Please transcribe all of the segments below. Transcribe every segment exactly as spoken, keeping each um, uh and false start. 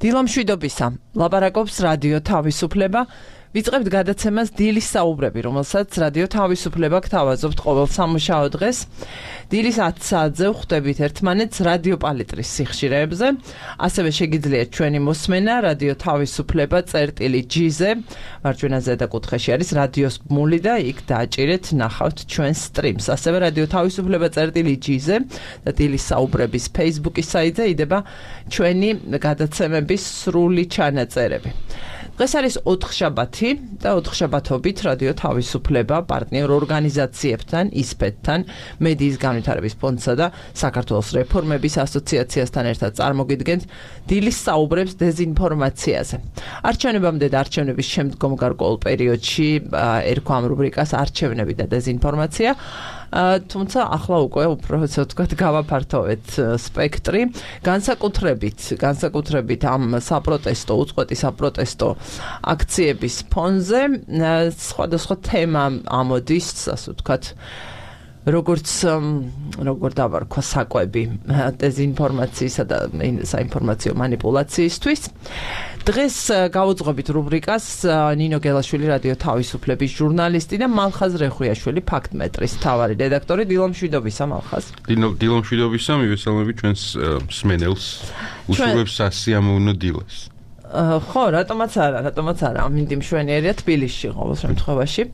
დილამშვიდობისა, ლაპარაკობს რადიო თავისუფლება. ვიწყებთ გადაცემას დილის საუბრები, რომელსაც რადიო თავისუფლება გთავაზობთ ყოველ სამუშაო დღეს. დილის ათი საათზე ვხვდებით ერთმანეთს რადიო პალიტრის სიხშირეებზე. ასევე შეგიძლიათ ჩვენი მოსმენა რადიო თავისუფლება წერტილი ჯი-ზე. მარჯვენა ზედა კუთხეში არის რადიოს ბმული და იქ დააჭირეთ, ნახავთ ჩვენს სტრიმს. ასევე რადიო თავისუფლება წერტილი ჯი-ზე და დილის საუბრების Facebook-ის საიტზე იდება ჩვენი გადაცემების სრული ჩანაწერები. დღეს არის ოთხშაბათი და ოთხშაბათობით რადიო თავისუფლება პარტნიორ ორგანიზაციებთან, ისპედთან, მედიის განვითარების ფონდსა და საქართველოს რეფორმების ასოციაციასთან ერთად წარმოგიდგენთ დილის საუბრებს დეზინფორმაციაზე. არჩევნებამდე და არჩევნების შემდგომ გარკვეულ პერიოდში ერქვა ამ რუბრიკას არჩევნები და დეზინფორმაცია. თუმცა ახლა უკვე უფრო ასე ვთქვათ გავაფართოვეთ სპექტრი, განსაკუთრებით, განსაკუთრებით ამ საპროტესტო, უწყვეტი საპროტესტო აქციების ფონზე სხვადასხვა თემა ამოდის, ასე ვთქვათ, როგორც როგორ დავარქვა საკვები დეზინფორმაციისა და საინფორმაციო манипуляციისთვის. დღეს გავუძღობთ რუბრიკას ნინო გელაშვილი რადიო თავისუფლების ჟურნალისტი და მალხაზ რეხვიაშვილი ფაქტმეტრის მთავარი რედაქტორი. დილამშვიდობისა მალხაზ. დილამშვიდობისა, მივესალმებით ჩვენს მსმენელს, უსურვებს სასიამოვნო დილას. ხო, რატომაც არა, რატომაც არა, ამინდი მშვენიერია თბილისში ყოველ შემთხვევაში.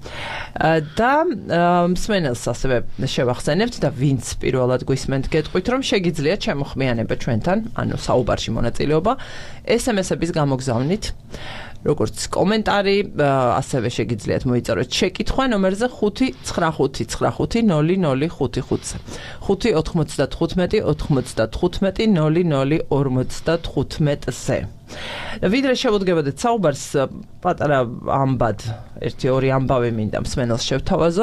და მსმენელს ასევე შევახსენებთ და ვინც პირველად გვისმენთ, გეტყვით, რომ შეგიძლიათ შემოხმიანება ჩვენთან, ანუ საუბარში მონაწილეობა, ეს ემ ესების გამოგზავნით. როგორც კომენტარი, ასევე შეგიძლიათ მოიწეროთ შეკითხვა ნომერზე ხუთი ცხრა ხუთი ცხრა ხუთი ნული ნული ხუთი ხუთზე. ხუთი ოთხმოცდათხუთმეტი ოთხმოცდათხუთმეტი ნული ნული ორმოცდათხუთმეტზე. ვიდრე შევუდგებოდეთ საუბარს, პატარა ამბად, ერთი ორი ამბავი მინდა მსმენელს შევთავაზო,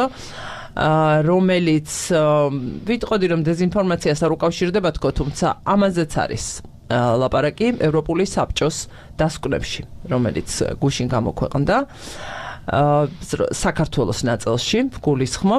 რომელიც ვიტყოდი, რომ დეზინფორმაციას არ უკავშირდება თქო, თუმცა ამაზეც არის ლაპარაკი ევროპული საბჭოს დასკვნებში, რომელიც გუშინ გამოქვეყნდა საქართველოს ნაწილში, გულისხმობ,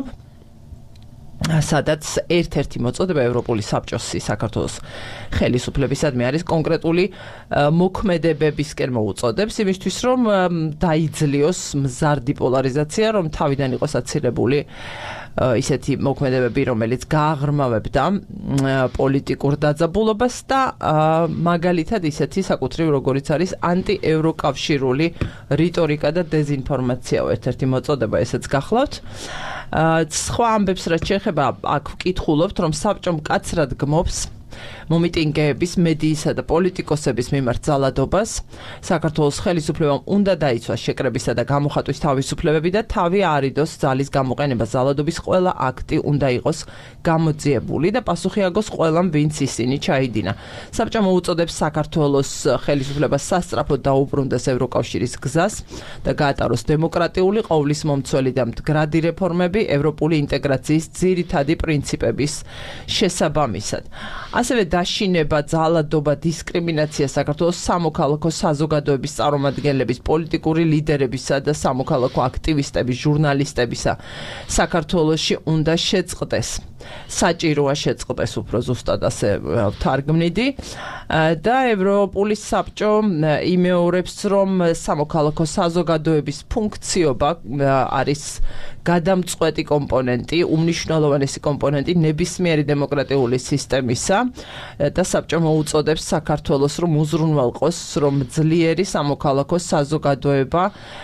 სადაც ერთ-ერთი მოწოდება ევროპული საბჭოსი საქართველოს ხელისუფლებისადმი არის კონკრეტული მოქმედებებისკენ მოუწოდებს, იმისთვის რომ დაიძლიოს მზარდი პოლარიზაცია, რომ თავიდან იყოს აცილებული ისეთი მოქმედებები, რომელიც გააღრმავებდა პოლიტიკურ დაძაბულობას და მაგალითად ისეთი საკუთრივ როგორიც არის ანტიევროკავშირული რიტორიკა და დეზინფორმაციაო ერთ-ერთი მოწოდება, ესეც გახლავთ. სხვა ამბებს რაც შეეხება, აქ ვკითხულობთ, რომ საბჭომ მკაცრად გმობს მომიტინგეების, მედიისა და პოლიტიკოსების მიმართ ძალადობას. საქართველოს ხელისუფლებამ უნდა დაიცვას შეკრებისა და გამოხატვის თავისუფლებები და თავი არიდოს ძალის გამოყენება. ძალადობის ყველა აქტი უნდა იყოს გამოძიებული და პასუხი აგოს ყველამ, ვინც ისინი ჩაიდინა. საბჭო მოუწოდებს საქართველოს ხელისუფლებას სასწრაფოდ დაუბრუნდეს ევროკავშირის გზას და გაატაროს დემოკრატიული, ყოვლისმომცველი და მდგრადი რეფორმები ევროპული ინტეგრაციის ძირითადი პრინციპების შესაბამისად. ასევე დაშინება, ძალადობა, დისკრიმინაცია საქართველოს სამოქალაქო საზოგადოების წარმომადგენლების, პოლიტიკური ლიდერებისა და სამოქალაქო აქტივისტების, ჟურნალისტებისა საქართველოში უნდა შეწყდეს. საჭიროა შეწყდეს, უფრო ზუსტად ასე ვთარგმნიდი. და ევროპული საბჭო იმეორებს, რომ სამოქალაქო საზოგადოების ფუნქციობა არის გადამწყვეტი კომპონენტი, უმნიშვნელოვანესი კომპონენტი ნებისმიერი დემოკრატიული სისტემისა და საბჭო მოუწოდებს საქართველოს, რომ უზრუნველყოს, რომ ძლიერი სამოქალაქო საზოგადოება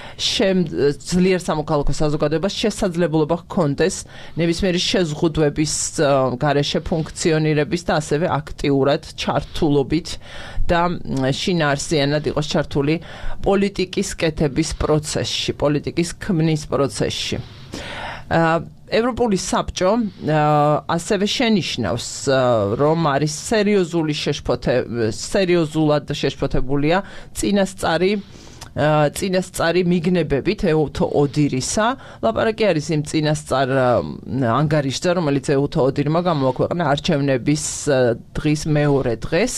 ძლიერ სამოქალაქო საზოგადოებას შესაძლებლობა ჰქონდეს ნებისმიერი შეზღუდვების გარეშე ფუნქციონირების და ასევე აქტიურად ჩართულობით და შინაარსიანად იყოს ჩართული პოლიტიკის კეთების პროცესში, პოლიტიკის ქმნის პროცესში. ევროპული საბჭო ასევე შენიშნავს, რომ არის სერიოზული შეშფოთე, სერიოზულად შეშფოთებულია წინასწარი წინასწარი მიგნებებით ეუთო ოდირისა. ლაპარაკი არის იმ წინასწარ ანგარიშზე, რომელიც ეუთო ოდირმა გამოაქვეყნა არჩევნების დღის მეორე დღეს,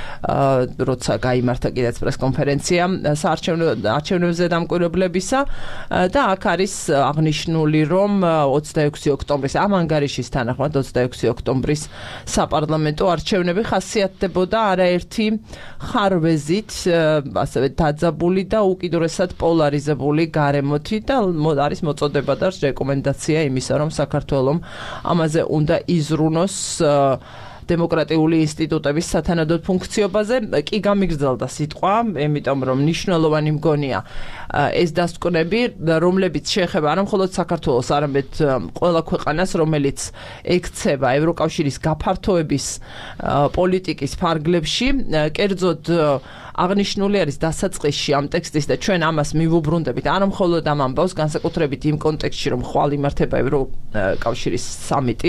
როცა გაიმართა კიდეც პრესკონფერენცია არჩევნებზე დამკვირვებლებისა და აქ არის აღნიშნული, რომ ოცდაექვსი ოქტომბრის ამ ანგარიშის თანახმად ოცდაექვსი ოქტომბრის საპარლამენტო არჩევნები ხასიათდებოდა არაერთი ხარვეზით, ასევე დაძაბული და უკიდურესად პოლარიზებული გარემოთი და არის მოწოდება და რეკომენდაცია იმისა, რომ საქართველოს ამაზე უნდა იზრუნოს დემოკრატიული ინსტიტუტების სათანადოდ ფუნქციობაზე. კი გამიგრძელდა სიტყვა, იმიტომ რომ მნიშვნელოვანი მგონია ეს დასკვნები, რომლებიც შეეხება არა მხოლოდ საქართველოს, არამედ ყველა ქვეყანას, რომელიც ექცევა ევროკავშირის გაფართოების პოლიტიკის ფარგლებში. კერძოდ აღნიშნული არის დასაწყისში ამ ტექსტის და ჩვენ ამას მივუბრუნდებით არა მხოლოდ ამ ამბავს, განსაკუთრებით იმ კონტექსტში, რომ ხვალ იმართება ევროკავშირის სამიტი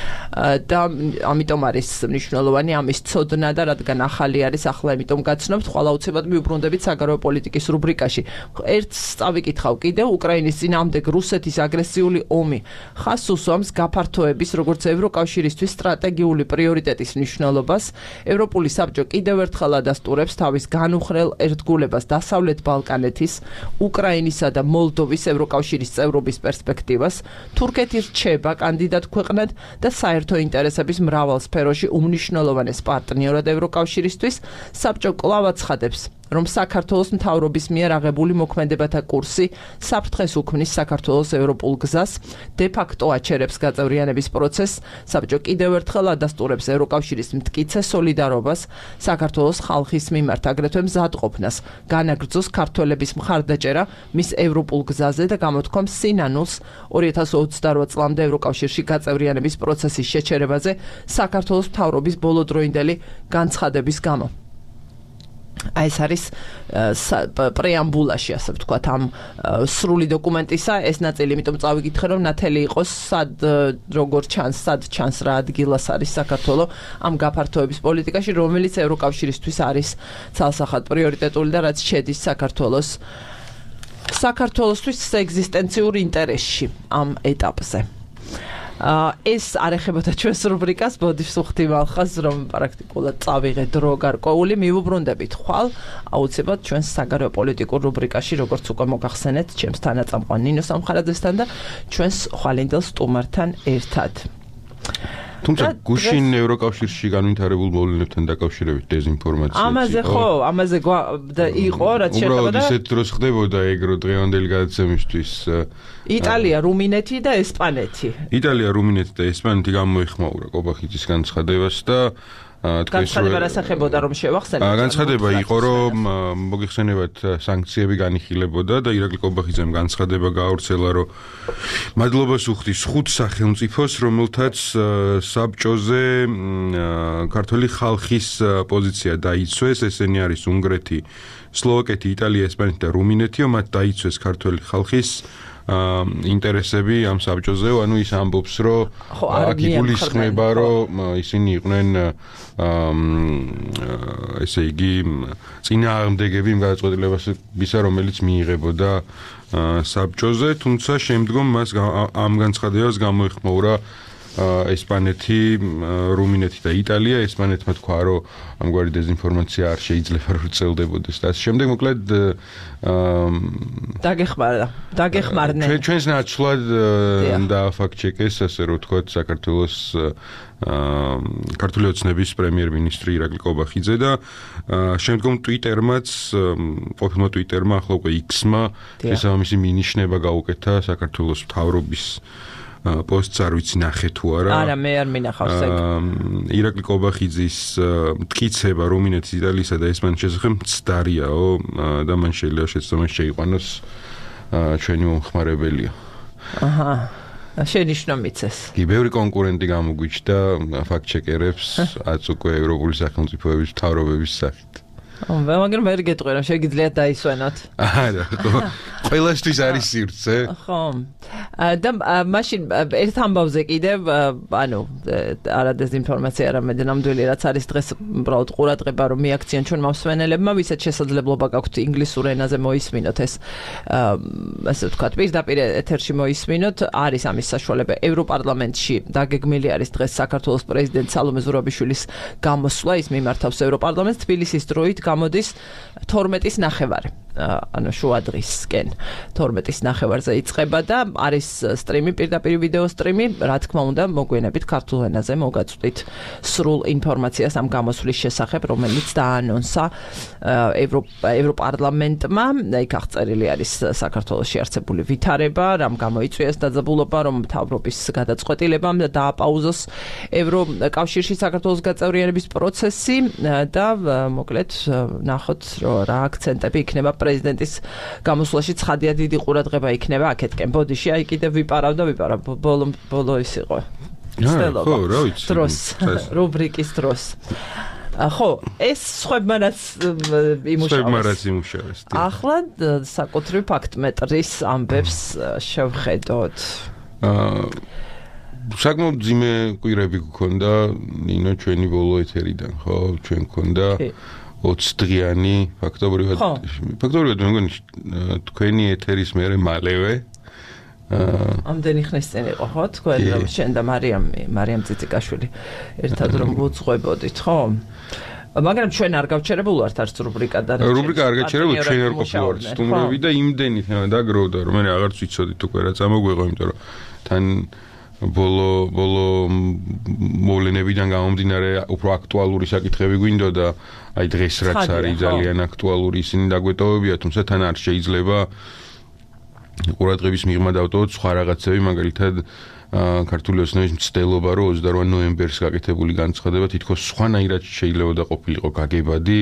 და ამიტომ არის მნიშვნელოვანი ამის ცოდნა და რადგან ახალი არის, ახლა ამიტომ გაცნობთ, ხვალ აუცილებლად მივუბრუნდებით საგარეო პოლიტიკის რუბრიკაში. ერთს წავიკითხავ კიდევ, უკრაინის წინააღმდეგ რუსეთის აგრესიული ომი ხაზს უსვამს გაფართოების, როგორც ევროკავშირისთვის სტრატეგიული პრიორიტეტის მნიშვნელობას. ევროპული საბჭო კიდევ ერთხელ ადასტურებს თავის განუხრელ ერთგულებას დასავლეთ ბალკანეთის, უკრაინისა და მოლდოვის ევროკავშირის წევრობის პერსპექტივას. თურქეთი რჩება კანდიდატ ქვეყნად და საერთო ინტერესების მრავალ სფეროში უმნიშვნელოვანეს პარტნიორად ევროკავშირისთვის. საბჭო კვლავ აცხადებს, რომ საქართველოს მთავრობის მიერ აღებული მოქმედებათა კურსი საფრთხეს უქმნის საქართველოს ევროპულ გზას, დე-ფაქტო აჩერებს გაწევრიანების პროცესს. საბჭო კიდევ ერთხელ ადასტურებს ევროკავშირის მტკიცე სოლიდარობას საქართველოს ხალხის მიმართ, აგრეთვე მზადყოფნას განაგრძოს ქართველების მხარდაჭერა მის ევროპულ გზაზე და გამოთქვამს სინანულს ორი ათას ოცდაოთხ წლამდე ევროკავშირში გაწევრიანების პროცესის შეჩერებაზე საქართველოს მთავრობის ბოლოდროინდელი განცხადების გამო. აი ეს არის პრეამბულაში, ასე ვთქვათ, ამ სრული დოკუმენტისა ეს ნაწილი, იმიტომ წავიკითხე, რომ ნათელი იყოს სად როგორ ჩანს, სად ჩანს რა ადგილას არის საქართველო ამ გაფართოების პოლიტიკაში, რომელიც ევროკავშირისთვის არის ცალსახად პრიორიტეტული და რაც შედის საქართველოს საქართველოსთვის ეგზისტენციურ ინტერესში ამ ეტაპზე. ეს არ ეხებოდა ჩვენს რუბრიკას, ბოდიშს უხდი მალხას, რომ პრაქტიკულად წავიღე დრო გარკვეული, მივუბრუნდებით ხვალ, აუცილებლად ჩვენს საგარეო პოლიტიკურ რუბრიკაში, როგორც უკვე მოგახსენეთ, ჩემს თანაწამყვან ნინო სამხარაძესთან და ჩვენს ხვალინდელ სტუმართან ერთად. თუმცა გუშინ ევროკავშირში განვითარებულ მოვლენებთან დაკავშირებით დეзинფორმაცია. ამაზე ხო, ამაზე იყო, რაც შეეხება და უბრალოდ ისეთ დროს ხდებოდა ეგრო დღევანდელი გადაცემისთვის. იტალია, რუმინეთი და ესპანეთი. იტალია, რუმინეთი და ესპანეთი გამოიხმაურა კობახიძის განცხადებას და განცხადება რასახებოდა, რომ შევახსენოთ? განცხადება იყო, რომ მოგიხსენებათ სანქციები განიხილებოდა და ირაკლი კობახიძემ განცხადება გაავრცელა, რომ მადლობას უხდის ხუთ სახელმწიფოს, რომელთაც საბჭოზე ქართული ხალხის პოზიცია დაიცვეს, ესენი არის უნგრეთი, სლოვაკეთი, იტალია, ესპანეთი და რუმინეთი, მათ დაიცვეს ქართული ხალხის ინტერესები ამ საბჭოზე, ანუ ის ამბობს, რომ აქ იგულისხმება, რომ ისინი იყვნენ ესე იგი წინააღმდეგები იმ გადაწყვეტილებისა, რომელიც მიიღებოდა საბჭოზე, თუმცა შემდგომ მას ამ განცხადებას გამოიხმაურა ესპანეთი, რუმინეთი და იტალია. ესპანეთმა თქვა, რომ ამგვარი დეзинფორმაცია არ შეიძლება რომ წელდებოდეს და ასე შემდეგ. მოკლედ დაგეხმარა, დაგეხმარნენ. ჩვენ ჩვენს ნაცვლად და ფაქტ-ჩეკეს, ასე რომ ვთქვათ, საქართველოს ქართული ოცნების პრემიერ-მინისტრი ირაკლი კობახიძე და შემდგომ ტვიტერმაც, ყოფილმა ტვიტერმა, ახლა უკვე იქსმა შესაბამისი მინიშნება გაუკეთა საქართველოს მთავრობის პოსტს, არ ვიცი ნახე თუ არა. არა, მე არ მინახავს ეგ. ირაკლი კობახიძის მტკიცება რუმინეთის, იტალიისა და ესპანეთის შესახებ მცდარიაო და მან შეიძლება შეცდომას შეიყვანოს ჩვენი მომხმარებელია. აჰა. შენიშნა მიცეს. კი, ბევრი კონკურენტი გამოგვიჩნდა ფაქტ-ჩეკერებს, აც უკვე ევროპული სახელმწიფოების მთავრობების სახით. მაგრამ ვერ გეტყვი რომ შეგიძლიათ დაისვენოთ. არა, ყველასთვის არის სივრცე. ხო. და მაშინ ერთ ამბავზე კიდევ ანუ არა დეზინფორმაცია, არამედ ნამდვილი რაც არის დღეს უბრალოდ ყურადღება რომ მიაქციან ჩვენ მომსვენელებმა, ვისაც შესაძლებლობა გაქვთ ინგლისურ ენაზე მოისმინოთ ეს ასე ვთქვათ, პირდაპირ ეთერში მოისმინოთ, არის ამის საშუალება. ევროპარლამენტში დაგეგმილი არის დღეს საქართველოს პრეზიდენტ სალომე ზურაბიშვილის გამოსვლა, ის მიმართავს ევროპარლამენტს, თბილისის დროით გამოდის თორმეტის ნახევარი. ანუ შუა დღისკენ თორმეტის ნახევარზე იწყება და არის სტრიმი, პირდაპირ ვიდეო სტრიმი, რა თქმა უნდა, მოგვიანებით ქართულ ენაზე მოგაწვდით სრულ ინფორმაციას ამ გამოსვლის შესახებ, რომელიც დაანონსა ევროპარლამენტმა. იქ აღწერილი არის საქართველოში არსებული ვითარება, რამ გამოიწვიეს დაძაბულობა, რომ მთავრობის გადაწყვეტილებამ დააპაუზოს ევროკავშირში საქართველოს გაწევრიანების პროცესი და მოკლედ ნახოთ რა აქცენტები იქნება პრეზიდენტის გამოსვლაში. ცხადია დიდი ყურადღება იქნება აქეთკენ. ბოდიში აი კიდევ ვიპარავ და ვიპარავ ბოლო ბოლო ის იყო. ხო, რა ვიცი. დროს რუბრიკის დროს. ხო, ეს სხვებმა რაც იმუშავეს. სხვებმა რაც იმუშავეს. ახლა საკუთრივ ფაქტმეტრის ამბებს შევხედოთ. აა საკმაოდ ძიმე კვირები გქონდა ნინო ჩვენი ბოლო ეთერიდან, ხო? ჩვენ გქონდა ოცი დღიანი ფაქტობრივად ფაქტობრივად მე მგონი თქვენი ეთერის მერე მალევე ამდენი ხნის წინ იყო ხო თქვენ რომ შენ და მარიამ მარიამ ციციკაშვილი ერთად რომ ვუძღვებოდით ხო მაგრამ ჩვენ არ გავჩერებულ ვართ არც რუბრიკა და რუბრიკა არ გაჩერებულ ჩვენ არ ყოფილვართ სტუმრები და იმდენი დაგროვდა რომ მე აღარც ვიცოდით უკვე რა წამოგვეღო იმიტომ რომ თან ბოლო ბოლო მოვლენებიდან გამომდინარე უფრო აქტუალური საკითხები გვინდოდა აი დღეს რაც არის ძალიან აქტუალური ისინი დაგვეტოვებია თუმცა თან არ შეიძლება ყურადღების მიღმა დავტოვოთ სხვა რაღაცები მაგალითად ქართული ოცნების მცდელობა რომ ოცდაოთხ ნოემბერს გაკეთებული განცხადება თითქოს სხვანაირად შეიძლება და ყოფილიყო გაგებადი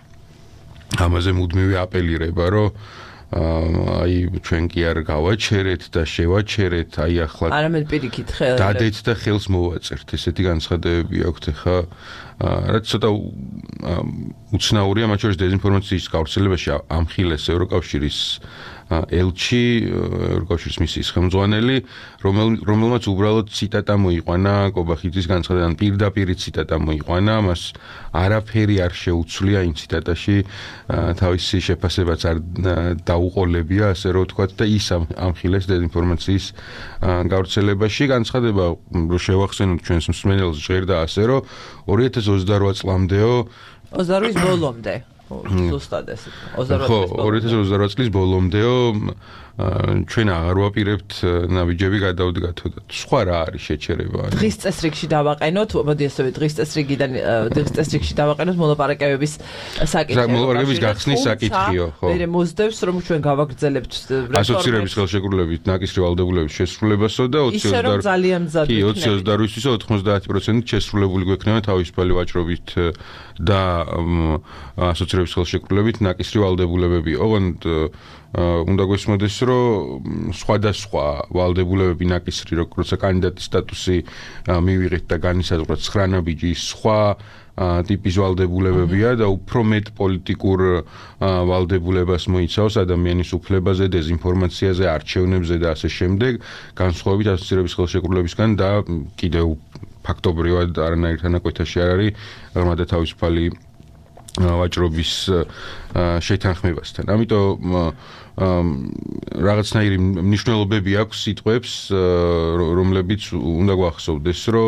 ამაზე მუდმივი აპელირება რომ აი ჩვენ კი არ გავაჩერეთ და შევაჩერეთ აი ახლა არამედ პირიქით ხელ დადეთ და ხელს მოვაწერთ ესეთი განცხადებები აქვთ ხა რაც ცოტა უცნაურია მათ შორის დეზინფორმაციის გავრცელებაში ამხილეს ევროკავშირის ელჩი ევროკავშირის მისიის ხელმძღვანელი რომელმაც უბრალოდ ციტატა მოიყვანა კობახიძის განცხადებიდან პირდაპირ ციტატა მოიყვანა მას არაფერი არ შეუცვლია იმ ციტატაში თავისი შეფასებაც არ დაუყოლებია ასე რომ ვთქვათ და ის ამხილეს დეზინფორმაციის გავრცელებაში განცხადება რომ შევახსენოთ ჩვენს მსმენელს ჟღერდა ასე რომ ორი ათას ოცდაოთხ წლამდეო ოცდაოთხის ბოლომდე ზუსტად ეს ხო ორი ათას ოცდაოთხ წლის ბოლომდეო ჩვენ აღარ ვაპირებთ ნაბიჯები გადავდგათო და სხვა რა არის შეჩერება დღის წესრიგში დავაყენოთ მოდი ესე დღის წესრიგიდან დღის წესრიგში დავაყენოთ მოლაპარაკებების საკითხი მოლაპარაკებების გახსნის საკითხიო ხო მე მოსდევს რომ ჩვენ გავაგრძელებთ ასოცირების ხელშეკრულებით ნაკისრი ვალდებულების შესრულებასო და ოცი ოცდაოთხ ძალიან მზად კი ოცი ოცდაოთხისო ოთხმოცდაათი პროცენტით შესრულებული გვექნება თავისუფალი ვაჭრობით და ასოცირების ხელშეკრულებით ნაკისრი ვალდებულებები ოღონდ უნდა გვესმოდეს რომ სხვადასხვა ვალდებულებები ნაკისრი როგორც კანდიდატის სტატუსი მივიღეთ და განისაზღვრა ცხრა ნაბიჯის სხვა ტიპის ვალდებულებებია და უფრო მეტ პოლიტიკურ ვალდებულებას მოიცავს ადამიანის უფლებაზე, დეზინფორმაციაზე, არჩევნებზე და ასე შემდეგ, განსხვავებით ასოცირების ხელშეკრულებისგან და კიდევ ფაქტობრივად არანაირ თანაკვეთაში არ არის ღრმა და თავისუფალი ვაჭრობის შეთანხმებასთან. ამიტომ რაღაცნაირი მნიშვნელობები აქვს სიტყვებს, რომლებიც უნდა გვახსოვდეს, რომ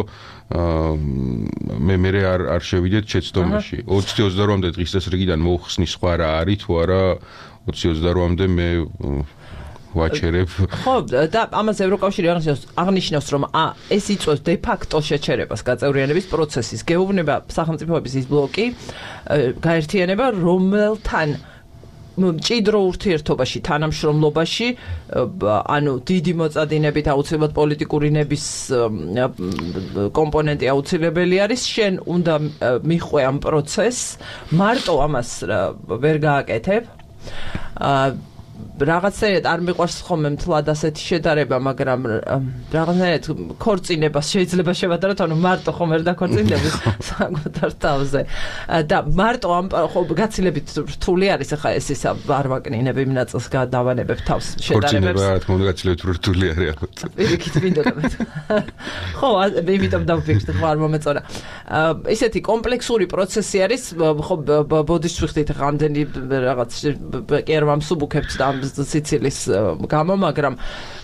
მე მე არ არ შევიდეთ შეცდომაში. ოცი ოცდაოთხამდე დღის წესრიგიდან მოხსნის სხვა რა არის თუ არა ოცი ოცდაოთხამდე მე ვაჩერებ. ხო, და ამას ევროკავშირი აღნიშნავს, რომ ეს იწვევს დე ფაქტო შეჩერებას გაწევრიანების პროცესის. გეუბნება სახელმწიფოების ის ბლოკი გაერთიანება, რომელთან მჭიდრო ურთიერთობაში, თანამშრომლობაში, ანუ დიდი მოწადინებით აუცილებლად პოლიტიკური ნების კომპონენტი აუცილებელი არის, შენ უნდა მიხვე ამ პროცესს, მარტო ამას ვერ გააკეთებ. რაღაცნაირად არ მიყვარს ხოლმე მთლად ასეთი შედარება, მაგრამ რაღაცნაირად ქორწინებას შეიძლება შევადაროთ, ანუ მარტო ხომ ვერ დაქორწინდები საკუთარ თავზე. და მარტო ამ ხო გაცილებით რთული არის ახლა ეს ისა არ ვაკნინებ იმ ნაწილს გადავანებებ თავს შედარებებს. ქორწინება რა თქმა უნდა გაცილებით რთული არის ალბათ. პირიქით მინდოდა მე. ხო, იმიტომ დავფიქრდი ხო არ მომეწონა. ისეთი კომპლექსური პროცესი არის, ხო ბოდიშს ვიხდით ახლა ამდენი რაღაც კი არ ვამსუბუქებთ და სიცილის გამო, მაგრამ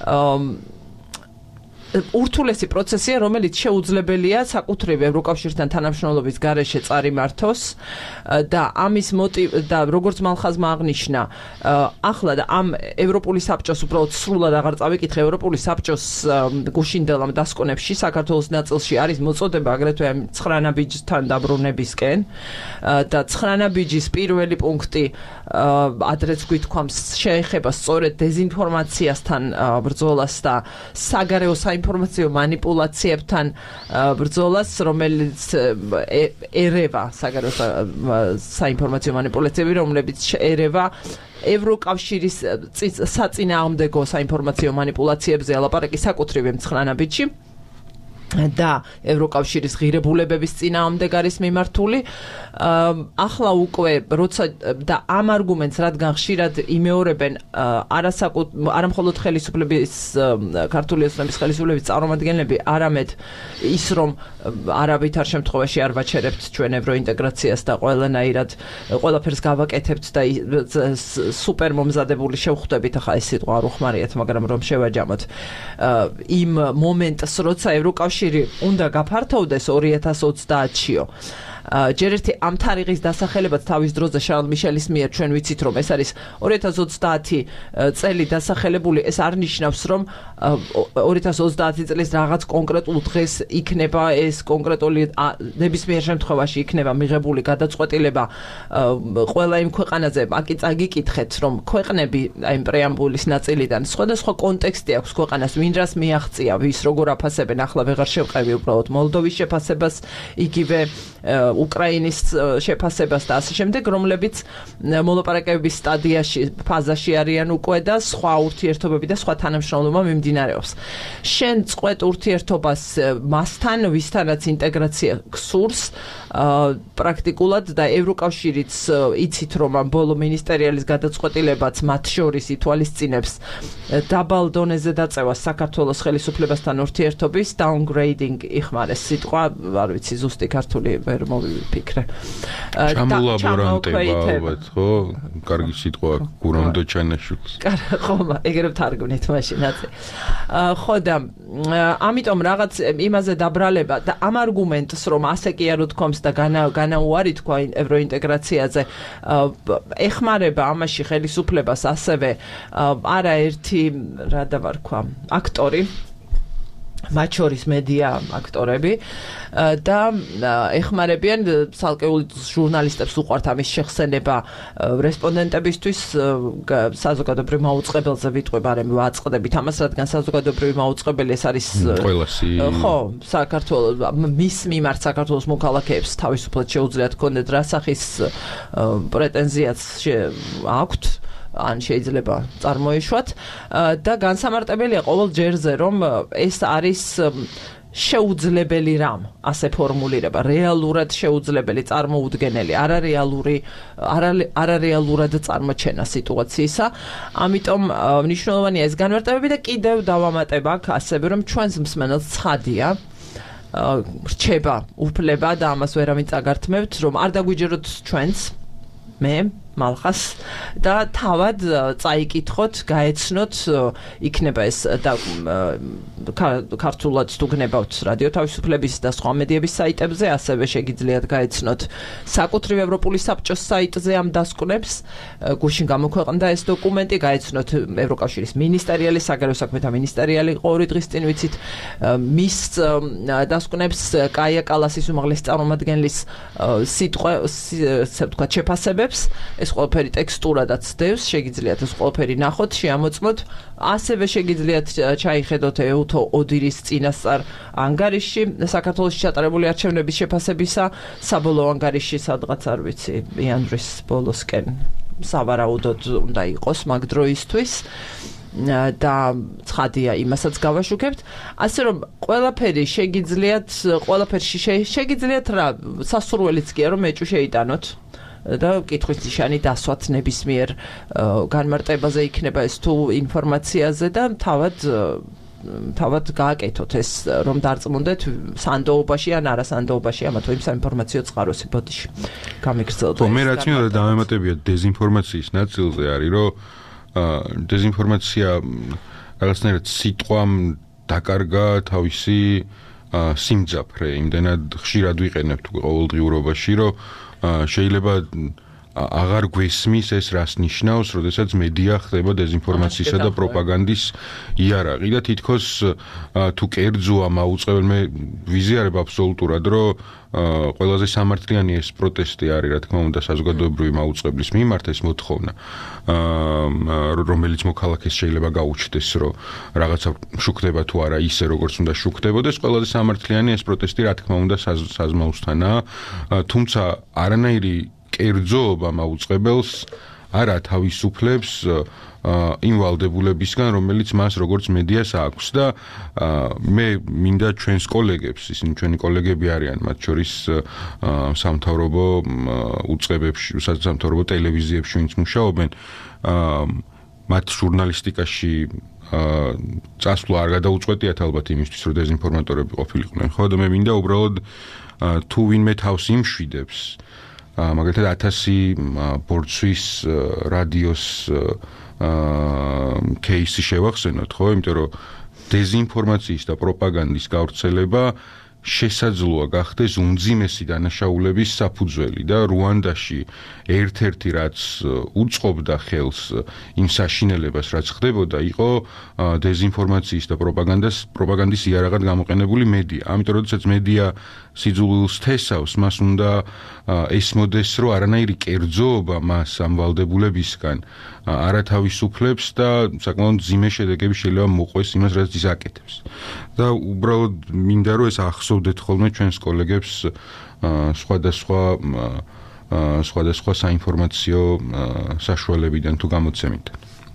ურთულესი პროცესია, რომელიც შეუძლებელია საკუთრივ ევროკავშირთან თანამშრომლობის გარეშე წარიმართოს და ამის მოტივი და როგორც მალხაზმა აღნიშნა, ახლა და ამ ევროპული საბჭოს უბრალოდ სრულად აღარ წავიკითხე, ევროპული საბჭოს გუშინდელ ამ დასკვნებში საქართველოს ნაწილში არის მოწოდება აგრეთვე ამ ცხრანაბიჯთან დაბრუნებისკენ და ცხრანაბიჯის პირველი პუნქტი ადრეც გვითქვამს შეეხება სწორედ დეზინფორმაციასთან ბრძოლას და საგარეო საინფორმაციო მანიპულაციებთან ბრძოლას, რომელიც ერევა საგარეო საინფორმაციო მანიპულაციები, რომლებიც ერევა ევროკავშირის საწინააღმდეგო საინფორმაციო მანიპულაციებზე ელაპარაკი საკუთრივ მცხრანაბიჯში და ევროკავშირის ღირებულებების წინააღმდეგ არის მიმართული. ახლა უკვე როცა და ამ არგუმენტს რადგან ხშირად იმეორებენ არასაკუთ არა მხოლოდ ხელისუფლების ქართული ოცნების ხელისუფლების წარმომადგენლები, არამედ ის რომ არავითარ შემთხვევაში არ ვაჩერებთ ჩვენ ევროინტეგრაციას და ყველანაირად ყველაფერს გავაკეთებთ და სუპერ მომზადებული შევხვდებით, ახლა ეს სიტყვა არ უხმარიათ, მაგრამ რომ შევაჯამოთ იმ მომენტს, როცა ევროკავშირი უნდა გაფართოვდეს ორი ათას ოცდაათშიო. ჯერ ერთი ამ თარიღის დასახელებაც თავის დროზე შარლ მიშელის მიერ ჩვენ ვიცით, რომ ეს არის ორი ათას ოცდაათი წელი დასახელებული, ეს არ ნიშნავს, რომ ორი ათას ოცდაათი წლის რაღაც კონკრეტულ დღეს იქნება ეს კონკრეტული ნებისმიერ შემთხვევაში იქნება მიღებული გადაწყვეტილება ყველა იმ ქვეყანაზე. აკი წაგიკითხეთ, რომ ქვეყნები აი პრეამბულის ნაწილიდან სხვადასხვა კონტექსტი აქვს ქვეყანას, ვინ რას მიაღწია, ვის როგორ აფასებენ, ახლა ვეღარ შევყევი უბრალოდ მოლდოვის შეფასებას, იგივე უკრაინის შეფასებას და ასე შემდეგ, რომლებიც მოლაპარაკებების სტადიაში, ფაზაში არიან უკვე და სხვა ურთიერთობები და სხვა თანამშრომლობა მიმდინარეობს. შენ წყვეტ ურთიერთობას მასთან, ვისთანაც ინტეგრაცია გსურს, პრაქტიკულად და ევროკავშირიც იცით, რომ ამ ბოლო მინისტერიალის გადაწყვეტილებაც მათ შორის ითვალისწინებს დაბალ დონეზე დაწევას საქართველოს ხელისუფლებასთან ურთიერთობის downgrading იხმარეს სიტყვა, არ ვიცი ზუსტი ქართული ვერ მოვიფიქრე. ჩამოლაბორანტება ალბათ, ხო? კარგი სიტყვა გურამდო ჩანაშულს. ხო, ეგრევე თარგმნით მაშინაც. ხო და ამიტომ რაღაც იმაზე დაბრალება და ამ არგუმენტს რომ ასე კი არ უთქვამს და განაუარი თქვა ევროინტეგრაციაზე ეხმარება ამაში ხელისუფლებას ასევე არაერთი რა დავარქვა აქტორი მათ შორის მედია აქტორები და ეხმარებიან ცალკეულ ჟურნალისტებს უყვართ ამის შეხსენება რესპონდენტებისთვის საზოგადოებრივ მაუწყებელზე ვიტყვი, მაგრამ ვაწყდებით ამას, რადგან საზოგადოებრივი მაუწყებელი ეს არის ყველასი ხო, საქართველოს მის მიმართ საქართველოს მოქალაქეებს თავისუფლად შეუძლიათ ჰქონდეთ რა სახის პრეტენზიაც აქვთ ან შეიძლება წარმოეშვათ და განსამარტებელია ყოველ ჯერზე, რომ ეს არის შეუძლებელი რამ, ასე ფორმულირება, რეალურად შეუძლებელი, წარმოუდგენელი, არარეალური, არარეალურად წარმოჩენა სიტუაციისა. ამიტომ მნიშვნელოვანია ეს განმარტებები და კიდევ დავამატებ აქ ასევე, რომ ჩვენს მსმენელს ცხადია რჩება უფლება და ამას ვერავინ წაგართმევთ, რომ არ დაგვიჯეროთ ჩვენს მე მალხას და თავად წაიკითხოთ, გაეცნოთ, იქნება ეს და ქართულად თუ გნებავთ რადიო თავისუფლების და სხვა მედიების საიტებზე, ასევე შეგიძლიათ გაეცნოთ საკუთრივ ევროპული საბჭოს საიტზე ამ დასკვნებს, გუშინ გამოქვეყნდა ეს დოკუმენტი, გაეცნოთ ევროკავშირის მინისტერიალის, საგარეო საქმეთა მინისტერიალი ორი დღის წინ ვიცით მის დასკვნებს, კაია კალასის უმაღლესი წარმომადგენლის სიტყვა, ასე ვთქვათ, შეფასებებს. ეს ყველაფერი ტექსტურადაც დევს, შეგიძლიათ ეს ყველაფერი ნახოთ, შეამოწმოთ. ასევე შეგიძლიათ ჩაიხედოთ ეუთო ოდირის წინასწარ ანგარიში საქართველოში ჩატარებული არჩევნების შეფასებისა საბოლოო ანგარიში სადღაც არ ვიცი იანვრის ბოლოსკენ სავარაუდოდ უნდა იყოს მაგ დროისთვის და ცხადია იმასაც გავაშუქებთ ასე რომ ყველაფერი შეგიძლიათ ყველაფერში შეგიძლიათ რა სასურველიც კი რომ ეჭვი შეიტანოთ და კითხვის ნიშანი დასვათ ნებისმიერ განმარტებაზე იქნება ეს თუ ინფორმაციაზე და თავად თავად გააკეთოთ ეს რომ დარწმუნდეთ სანდოობაში ან არასანდოობაში ამა თუ იმ საინფორმაციო წყაროსი ბოდიში გამიგრძელოთ. მე რაც მინდა დამემატებია დეზინფორმაციის ნაწილზე არის რომ დეზინფორმაცია რაღაცნაირად სიტყვამ დაკარგა თავისი სიმძაფრე იმდენად ხშირად ვიყენებთ ყოველდღიურობაში რომ შეიძლება აღარ გვესმის ეს რას ნიშნავს, როდესაც მედია ხდება დეზინფორმაციისა და პროპაგანდის იარაღი და თითქოს თუ კერძოა მაუწყებელ მე ვიზიარებ აბსოლუტურად რომ ყველაზე სამართლიანი ეს პროტესტი არის რა თქმა უნდა საზოგადოებრივი მაუწყებლის მიმართ ეს მოთხოვნა რომელიც მოქალაქეს შეიძლება გაუჩნდეს რომ რაღაცა შუქდება თუ არა ისე როგორც უნდა შუქდებოდეს ყველაზე სამართლიანი ეს პროტესტი რა თქმა უნდა საზმაუსთანაა თუმცა არანაირი კერძოობა მაუწყებელს არ ათავისუფლებს იმ ვალდებულებისგან რომელიც მას როგორც მედიას აქვს და მე მინდა ჩვენს კოლეგებს ისინი ჩვენი კოლეგები არიან მათ შორის სამთავრობო უწყებებში სამთავრობო ტელევიზიებში ვინც მუშაობენ მათ ჟურნალისტიკაში წასვლა არ გადაუწყვეტიათ ალბათ იმისთვის რომ დეზინფორმატორები ყოფილიყვნენ ხო და მე მინდა უბრალოდ თუ ვინმე თავს იმშვიდებს მაგალითად ათასი ბორცვის რადიოს кейსი შევახსენოთ ხო იმიტომ რომ დეზინფორმაციის და პროპაგანდის გავრცელება შესაძლოა გახდეს უმძიმესი დანაშაულების საფუძველი და რუანდაში ერთ-ერთი რაც უწყობდა ხელს იმ საშინელებას რაც ხდებოდა იყო დეზინფორმაციის და პროპაგანდას პროპაგანდის იარაღად გამოყენებული მედია. ამიტომ როდესაც მედია სიძულვილს თესავს, მას უნდა ესმოდეს, რომ არანაირი კერძოობა მას ამ ვალდებულებისგან არათავისუფლებს და საკმაოდ მძიმე შედეგები შეიძლება მოყვეს იმას, რაც ის აკეთებს. და უბრალოდ მინდა რომ ეს ახსოვდეთ ხოლმე ჩვენს კოლეგებს სხვადასხვა სხვადასხვა საინფორმაციო საშუალებიდან თუ გამოცემიდან.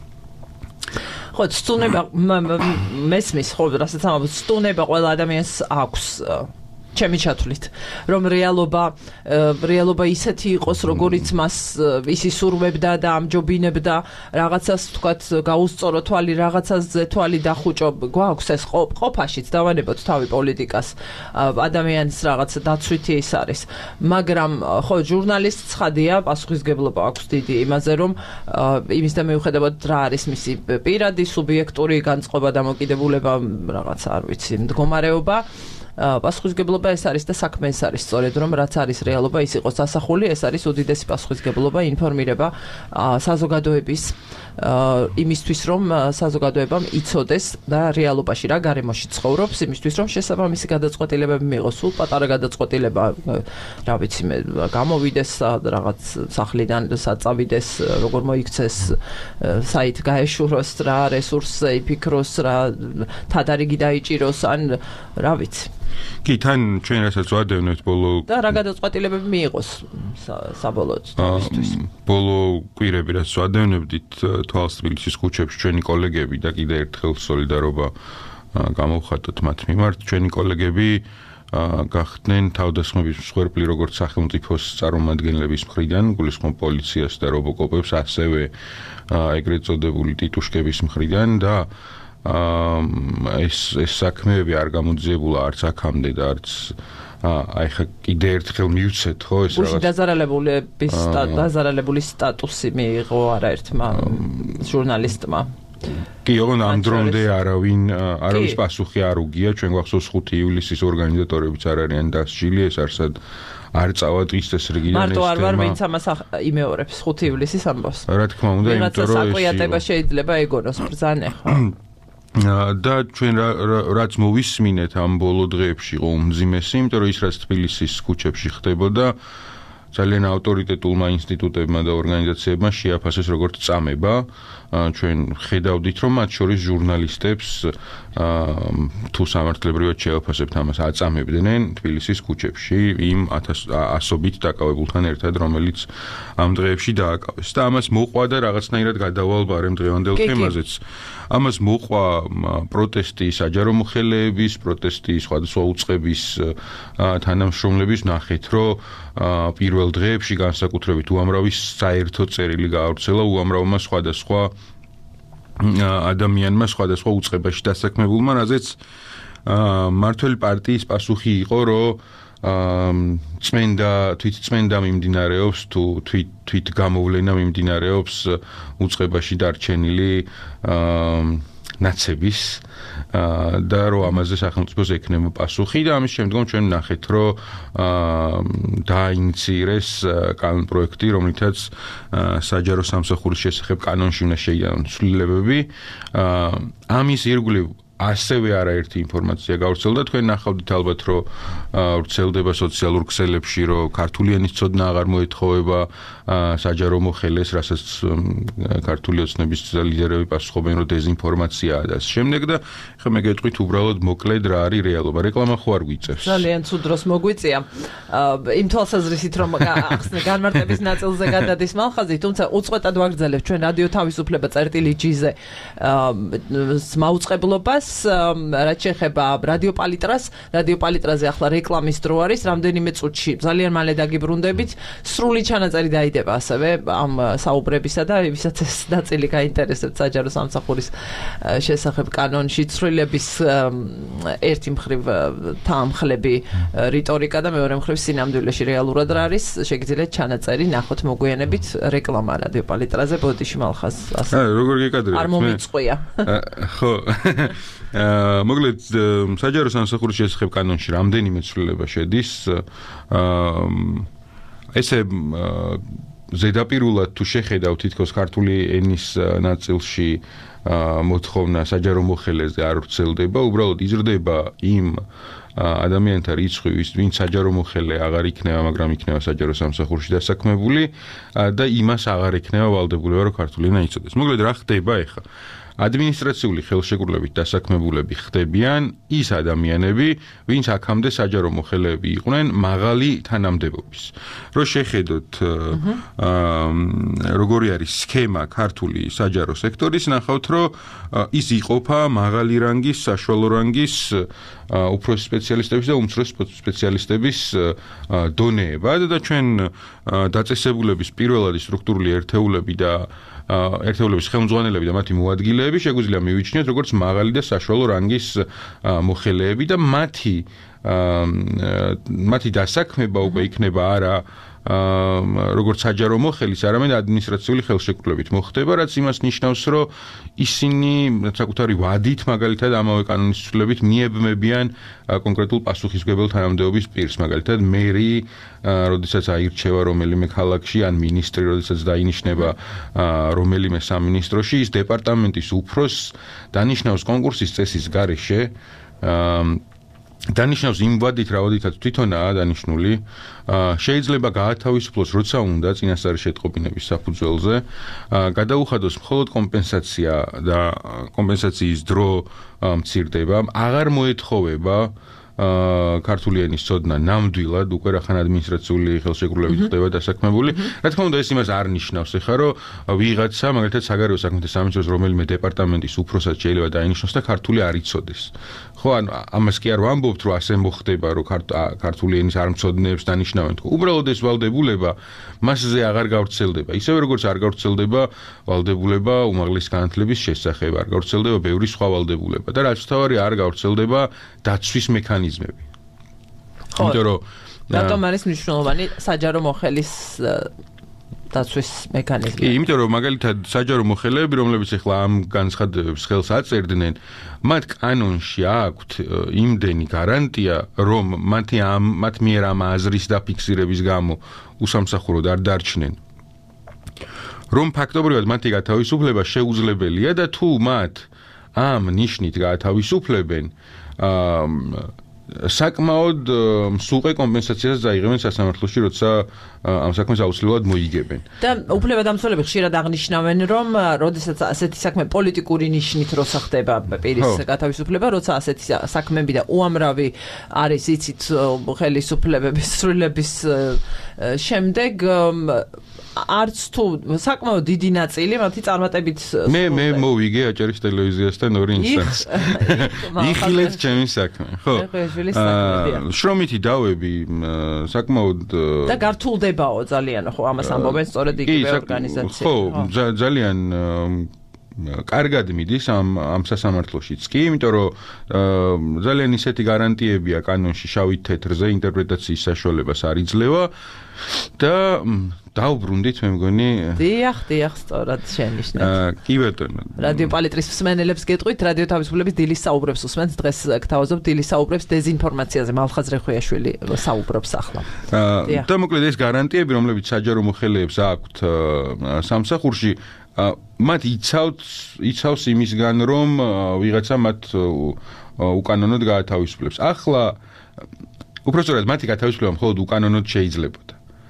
ხო, სტუნება მესმის ხო, რასაც ამბობ, სტუნება ყველა ადამიანს აქვს ჩემი ჩათვლით, რომ რეალობა რეალობა ისეთი იყოს, როგორიც მას ისი სურვებდა და ამჯობინებდა, რაღაცას თქვათ გაუსწორო თვალი, რაღაცაზე თვალი დახუჭო, გვაქვს ეს ყოფაშიც დავანებოთ თავი პოლიტიკას, ადამიანის რაღაცა დაცვითი ის არის. მაგრამ ხო, ჟურნალისტ ცხადია, პასუხისგებლობა აქვს დიდი იმაზე, რომ იმის და მიუხედავად რა არის მისი პირადი, სუბიექტური განწყობა, დამოკიდებულება, რაღაცა არ ვიცი, მდგომარეობა პასუხისგებლობა ეს არის და საქმე ეს არის სწორედ რომ რაც არის რეალობა ის იყოს ასახული ეს არის უდიდესი პასუხისგებლობა ინფორმირება საზოგადოების იმისთვის რომ საზოგადოებამ იცოდეს და რეალობაში რა გარემოში ცხოვრობს იმისთვის რომ შესაბამისი გადაწყვეტილებები მიიღოს სულ პატარა გადაწყვეტილება რა ვიცი მე გამოვიდეს რაღაც სახლიდან საწავიდეს როგორ მოიქცეს საით გაეშუროს რა რესურსზე იფიქროს რა თადარიგი დაიჭიროს ან რა ვიცი კი თან ჩვენ რასაც ვადევნებთ ბოლო და რა გადაწყვეტილებები მიიღოს საბოლოოდ თავისთვის ბოლო კვირები რაც ვადევნებდით თვალს თბილისის ქუჩებში ჩვენი კოლეგები და კიდე ერთხელ სოლიდარობა გამოვხატოთ მათ მიმართ ჩვენი კოლეგები გახდნენ თავდასხმების მსხვერპლი როგორც სახელმწიფოს წარმომადგენლების მხრიდან გულისხმობ პოლიციას და რობოკოპებს ასევე ეგრეთ წოდებული ტიტუშკების მხრიდან და ეს ეს საქმეები არ გამოძიებულა არც აქამდე და არც აი ხა კიდე ერთხელ მივცეთ ხო ეს რაღაც დაზარალებულების დაზარალებული სტატუსი მიიღო არაერთმა ჟურნალისტმა კი ოღონდ ამ დრომდე არავინ არავის პასუხი არ უგია ჩვენ გვახსოვს ხუთი ივლისის ორგანიზატორებიც არ არიან დასჯილი ეს არსად არ წავა ტყის წესრიგიდან ეს მარტო არ ვარ ვინც ამას იმეორებს ხუთი ივლისის ამბავს რა თქმა უნდა იმიტომ რომ ეს საკვიატება შეიძლება ეგონოს ბრძანე ხო და ჩვენ რაც მოვისმინეთ ამ ბოლო დღეებში იყო უმძიმესი, იმიტომ რომ ის რაც თბილისის ქუჩებში ხდებოდა, ძალიან ავტორიტეტულმა ინსტიტუტებმა და ორგანიზაციებმა შეაფასეს როგორც წამება. ჩვენ ხედავდით, რომ მათ შორის ჟურნალისტებს თუ სამართლებრივად შეაფასებთ ამას აწამებდნენ თბილისის ქუჩებში იმ ასობით დაკავებულთან ერთად, რომელიც ამ დღეებში დააკავეს. და ამას მოყვა და რაღაცნაირად გადავალ ბარემ დღევანდელ თემაზეც. ამას მოყვა პროტესტი საჯარო მოხელეების, პროტესტი სხვადასხვა უწყების თანამშრომლების, ნახეთ, რომ პირველ დღეებში განსაკუთრებით უამრავი საერთო წერილი გაავრცელა უამრავმა სხვადასხვა ადამიანმა სხვადასხვა უწყებაში დასაქმებულმა, რაზეც მმართველი პარტიის პასუხი იყო, რომ წმენდა თვით წმენდა მიმდინარეობს თუ თვით თვით გამოვლენა მიმდინარეობს უწყებაში დარჩენილი ნაცების და რომ ამაზე სახელმწიფოს ექნება პასუხი და ამის შემდგომ ჩვენ ნახეთ, რომ დაინიცირეს კანონპროექტი, რომლითაც საჯარო სამსახურის შესახებ კანონში უნდა შეიარონ ცვლილებები. ამის ირგვლივ ასევე არაერთი ინფორმაცია გავრცელდა. თქვენ ნახავდით ალბათ, რომ ვრცელდება სოციალურ ქსელებში, რომ ქართული ენის ცოდნა აღარ მოეთხოვება საჯარო მოხელეს, რასაც ქართული ოცნების ლიდერები პასუხობენ, რომ დეზინფორმაციაა და ამ შემდეგ და ხა მე გეტყვით უბრალოდ მოკლედ რა არის რეალობა. რეკლამა ხო არ გვიწევს. ძალიან ცუდ დროს მოგვიწია. იმ თვალსაზრისით, რომ ახსნე განმარტების ნაწილზე გადადის მალხაზი, თუმცა უწყვეტად ვაგრძელებთ ჩვენ რადიო თავისუფლება წერტილი ჯი-ზე მაუწყებლობას, რაც შეეხება რადიო პალიტრას. რადიო პალიტრაზე ახლა რეკლამის დრო არის, რამდენიმე წუთში ძალიან მალე დაგიბრუნდებით. სრული ჩანაწერი დაიდება ასევე ამ საუბრებისა და ვისაც ეს ნაწილი გაინტერესებთ საჯარო სამსახურის შესახებ კანონში ცვლილების ერთი მხრივ თამხლები რიტორიკა და მეორე მხრივ სინამდვილეში რეალურად რა არის, შეგიძლიათ ჩანაწერი ნახოთ მოგვიანებით რეკლამა რადიო პალიტრაზე ბოდიში მალხაზ. ასე როგორ გეკადრებთ? არ მომიწყვია. ხო. მოკლედ საჯარო სამსახურის შესახებ კანონში რამდენიმე ცვლილება შედის. ესე ზედაპირულად თუ შეხედავ თითქოს ქართული ენის ნაწილში მოთხოვნა საჯარო მოხელეზე არ ვრცელდება, უბრალოდ იზრდება იმ ადამიანთა რიცხვი, ვინც საჯარო მოხელე აღარ იქნება, მაგრამ იქნება საჯარო სამსახურში დასაქმებული და იმას აღარ ექნება ვალდებულება, რომ ქართული ენა იცოდეს. მოკლედ რა ხდება ეხლა? ადმინისტრაციული ხელშეკრულებით დასაქმებულები ხდებიან ის ადამიანები, ვინც აქამდე საჯარო მოხელეები იყვნენ მაღალი თანამდებობის. რომ შეხედოთ როგორი არის სქემა ქართული საჯარო სექტორის, ნახავთ, რომ ის იყოფა მაღალი რანგის, საშუალო რანგის, უფროსი სპეციალისტების და უმცროსი სპეციალისტების დონეებად და ჩვენ დაწესებულების პირველადი სტრუქტურული ერთეულები და ერთეულების ხელმძღვანელები და მათი მოადგილეები შეგვიძლია მივიჩნიოთ როგორც მაღალი და საშუალო რანგის მოხელეები და მათი მათი დასაქმება უკვე იქნება არა როგორც საჯარო მოხელის, არამედ ადმინისტრაციული ხელშეკრულებით მოხდება, რაც იმას ნიშნავს, რომ ისინი საკუთარი ვადით, მაგალითად ამავე კანონის ცვლილებით მიებმებიან კონკრეტულ პასუხისმგებელ თანამდებობის პირს, მაგალითად მერი, როდესაც აირჩევა რომელიმე ქალაქში, ან მინისტრი, როდესაც დაინიშნება რომელიმე სამინისტროში, ის დეპარტამენტის უფროსს დანიშნავს კონკურსის წესის გარეშე, დანიშნავს იმ ვადით, რა ვადითაც თვითონაა დანიშნული, შეიძლება გაათავისუფლოს, როცა უნდა წინასწარი შეტყობინების საფუძველზე, გადაუხადოს მხოლოდ კომპენსაცია და კომპენსაციის დრო მცირდება, აღარ მოეთხოვება ქართული ენის ცოდნა ნამდვილად უკვე რახან ადმინისტრაციული ხელშეკრულებით ხდება დასაქმებული. რა თქმა უნდა, ეს იმას არ ნიშნავს, ეხლა რომ ვიღაცა, მაგალითად საგარეო საქმეთა სამინისტროს რომელიმე დეპარტამენტის უფროსად შეიძლება დაინიშნოს და ქართული არ იცოდეს. ხო, ანუ ამას კი არ ვამბობთ, რომ ასე მოხდება, რომ ქართული ენის არ მცოდნეებს დანიშნავენ. უბრალოდ ეს ვალდებულება მასზე აღარ გავრცელდება. ისევე როგორც არ გავრცელდება ვალდებულება უმაღლესი განათლების შესახებ, არ გავრცელდება ბევრი სხვა ვალდებულება და რაც თავარი არ გავრცელდება დაცვის მექანიზმები. იმიტომ რომ რატომ არის მნიშვნელოვანი საჯარო მოხელის დაცვის მექანიზმი? კი, იმიტომ რომ მაგალითად საჯარო მოხელეები, რომლებიც ახლა ამ განცხადებებს ხელს აწერდნენ, მათ კანონში აქვთ იმდენი გარანტია, რომ მათი ამ მათ მიერ ამ აზრის დაფიქსირების გამო უსამსახუროდ არ დარჩნენ. რომ ფაქტობრივად მათი გათავისუფლება შეუძლებელია და თუ მათ ამ ნიშნით გაათავისუფლებენ, საკმაოდ მსუყე კომპენსაციას დაიღებენ სასამართლოში, როცა ამ საქმეს აუცილებლად მოიგებენ. და უფლებადამცველები ხშირად აღნიშნავენ, რომ როდესაც ასეთი საქმე პოლიტიკური ნიშნით როცა ხდება პირის გათავისუფლება, როცა ასეთი საქმეები და უამრავი არის იცით ხელისუფლებების სრულების შემდეგ არც თუ საკმაოდ დიდი ნაწილი მათი წარმატებით მე მე მოვიგე აჭარის ტელევიზიასთან ორი ინსტანცი. იხილეთ ჩემი საქმე, ხო? შრომითი დავები საკმაოდ და გართულდებაო ძალიან, ხო, ამას ამბობენ სწორედ იგივე ორგანიზაციები. ხო, ძალიან კარგად მიდის ამ ამ სასამართლოშიც კი, იმიტომ რომ ძალიან ისეთი გარანტიებია კანონში შავით თეთრზე ინტერპრეტაციის საშუალებას არ იძლევა და დაუბრუნდით მე მგონი დიახ, დიახ, სწორად შენიშნეთ. კი ბატონო. რადიო პალიტრის მსმენელებს გეტყვით, რადიო თავისუფლების დილის საუბრებს უსმენთ, დღეს გთავაზობთ დილის საუბრებს დეზინფორმაციაზე. მალხაზ რეხვიაშვილი საუბრობს ახლა. და მოკლედ ეს გარანტიები, რომლებიც საჯარო მოხელეებს აქვთ სამსახურში, მათ იცავთ იცავს იმისგან, რომ ვიღაცა მათ უკანონოდ გაათავისუფლებს. ახლა უпростоრად მათი გათავისუფლება მხოლოდ უკანონოდ შეიძლებოდა.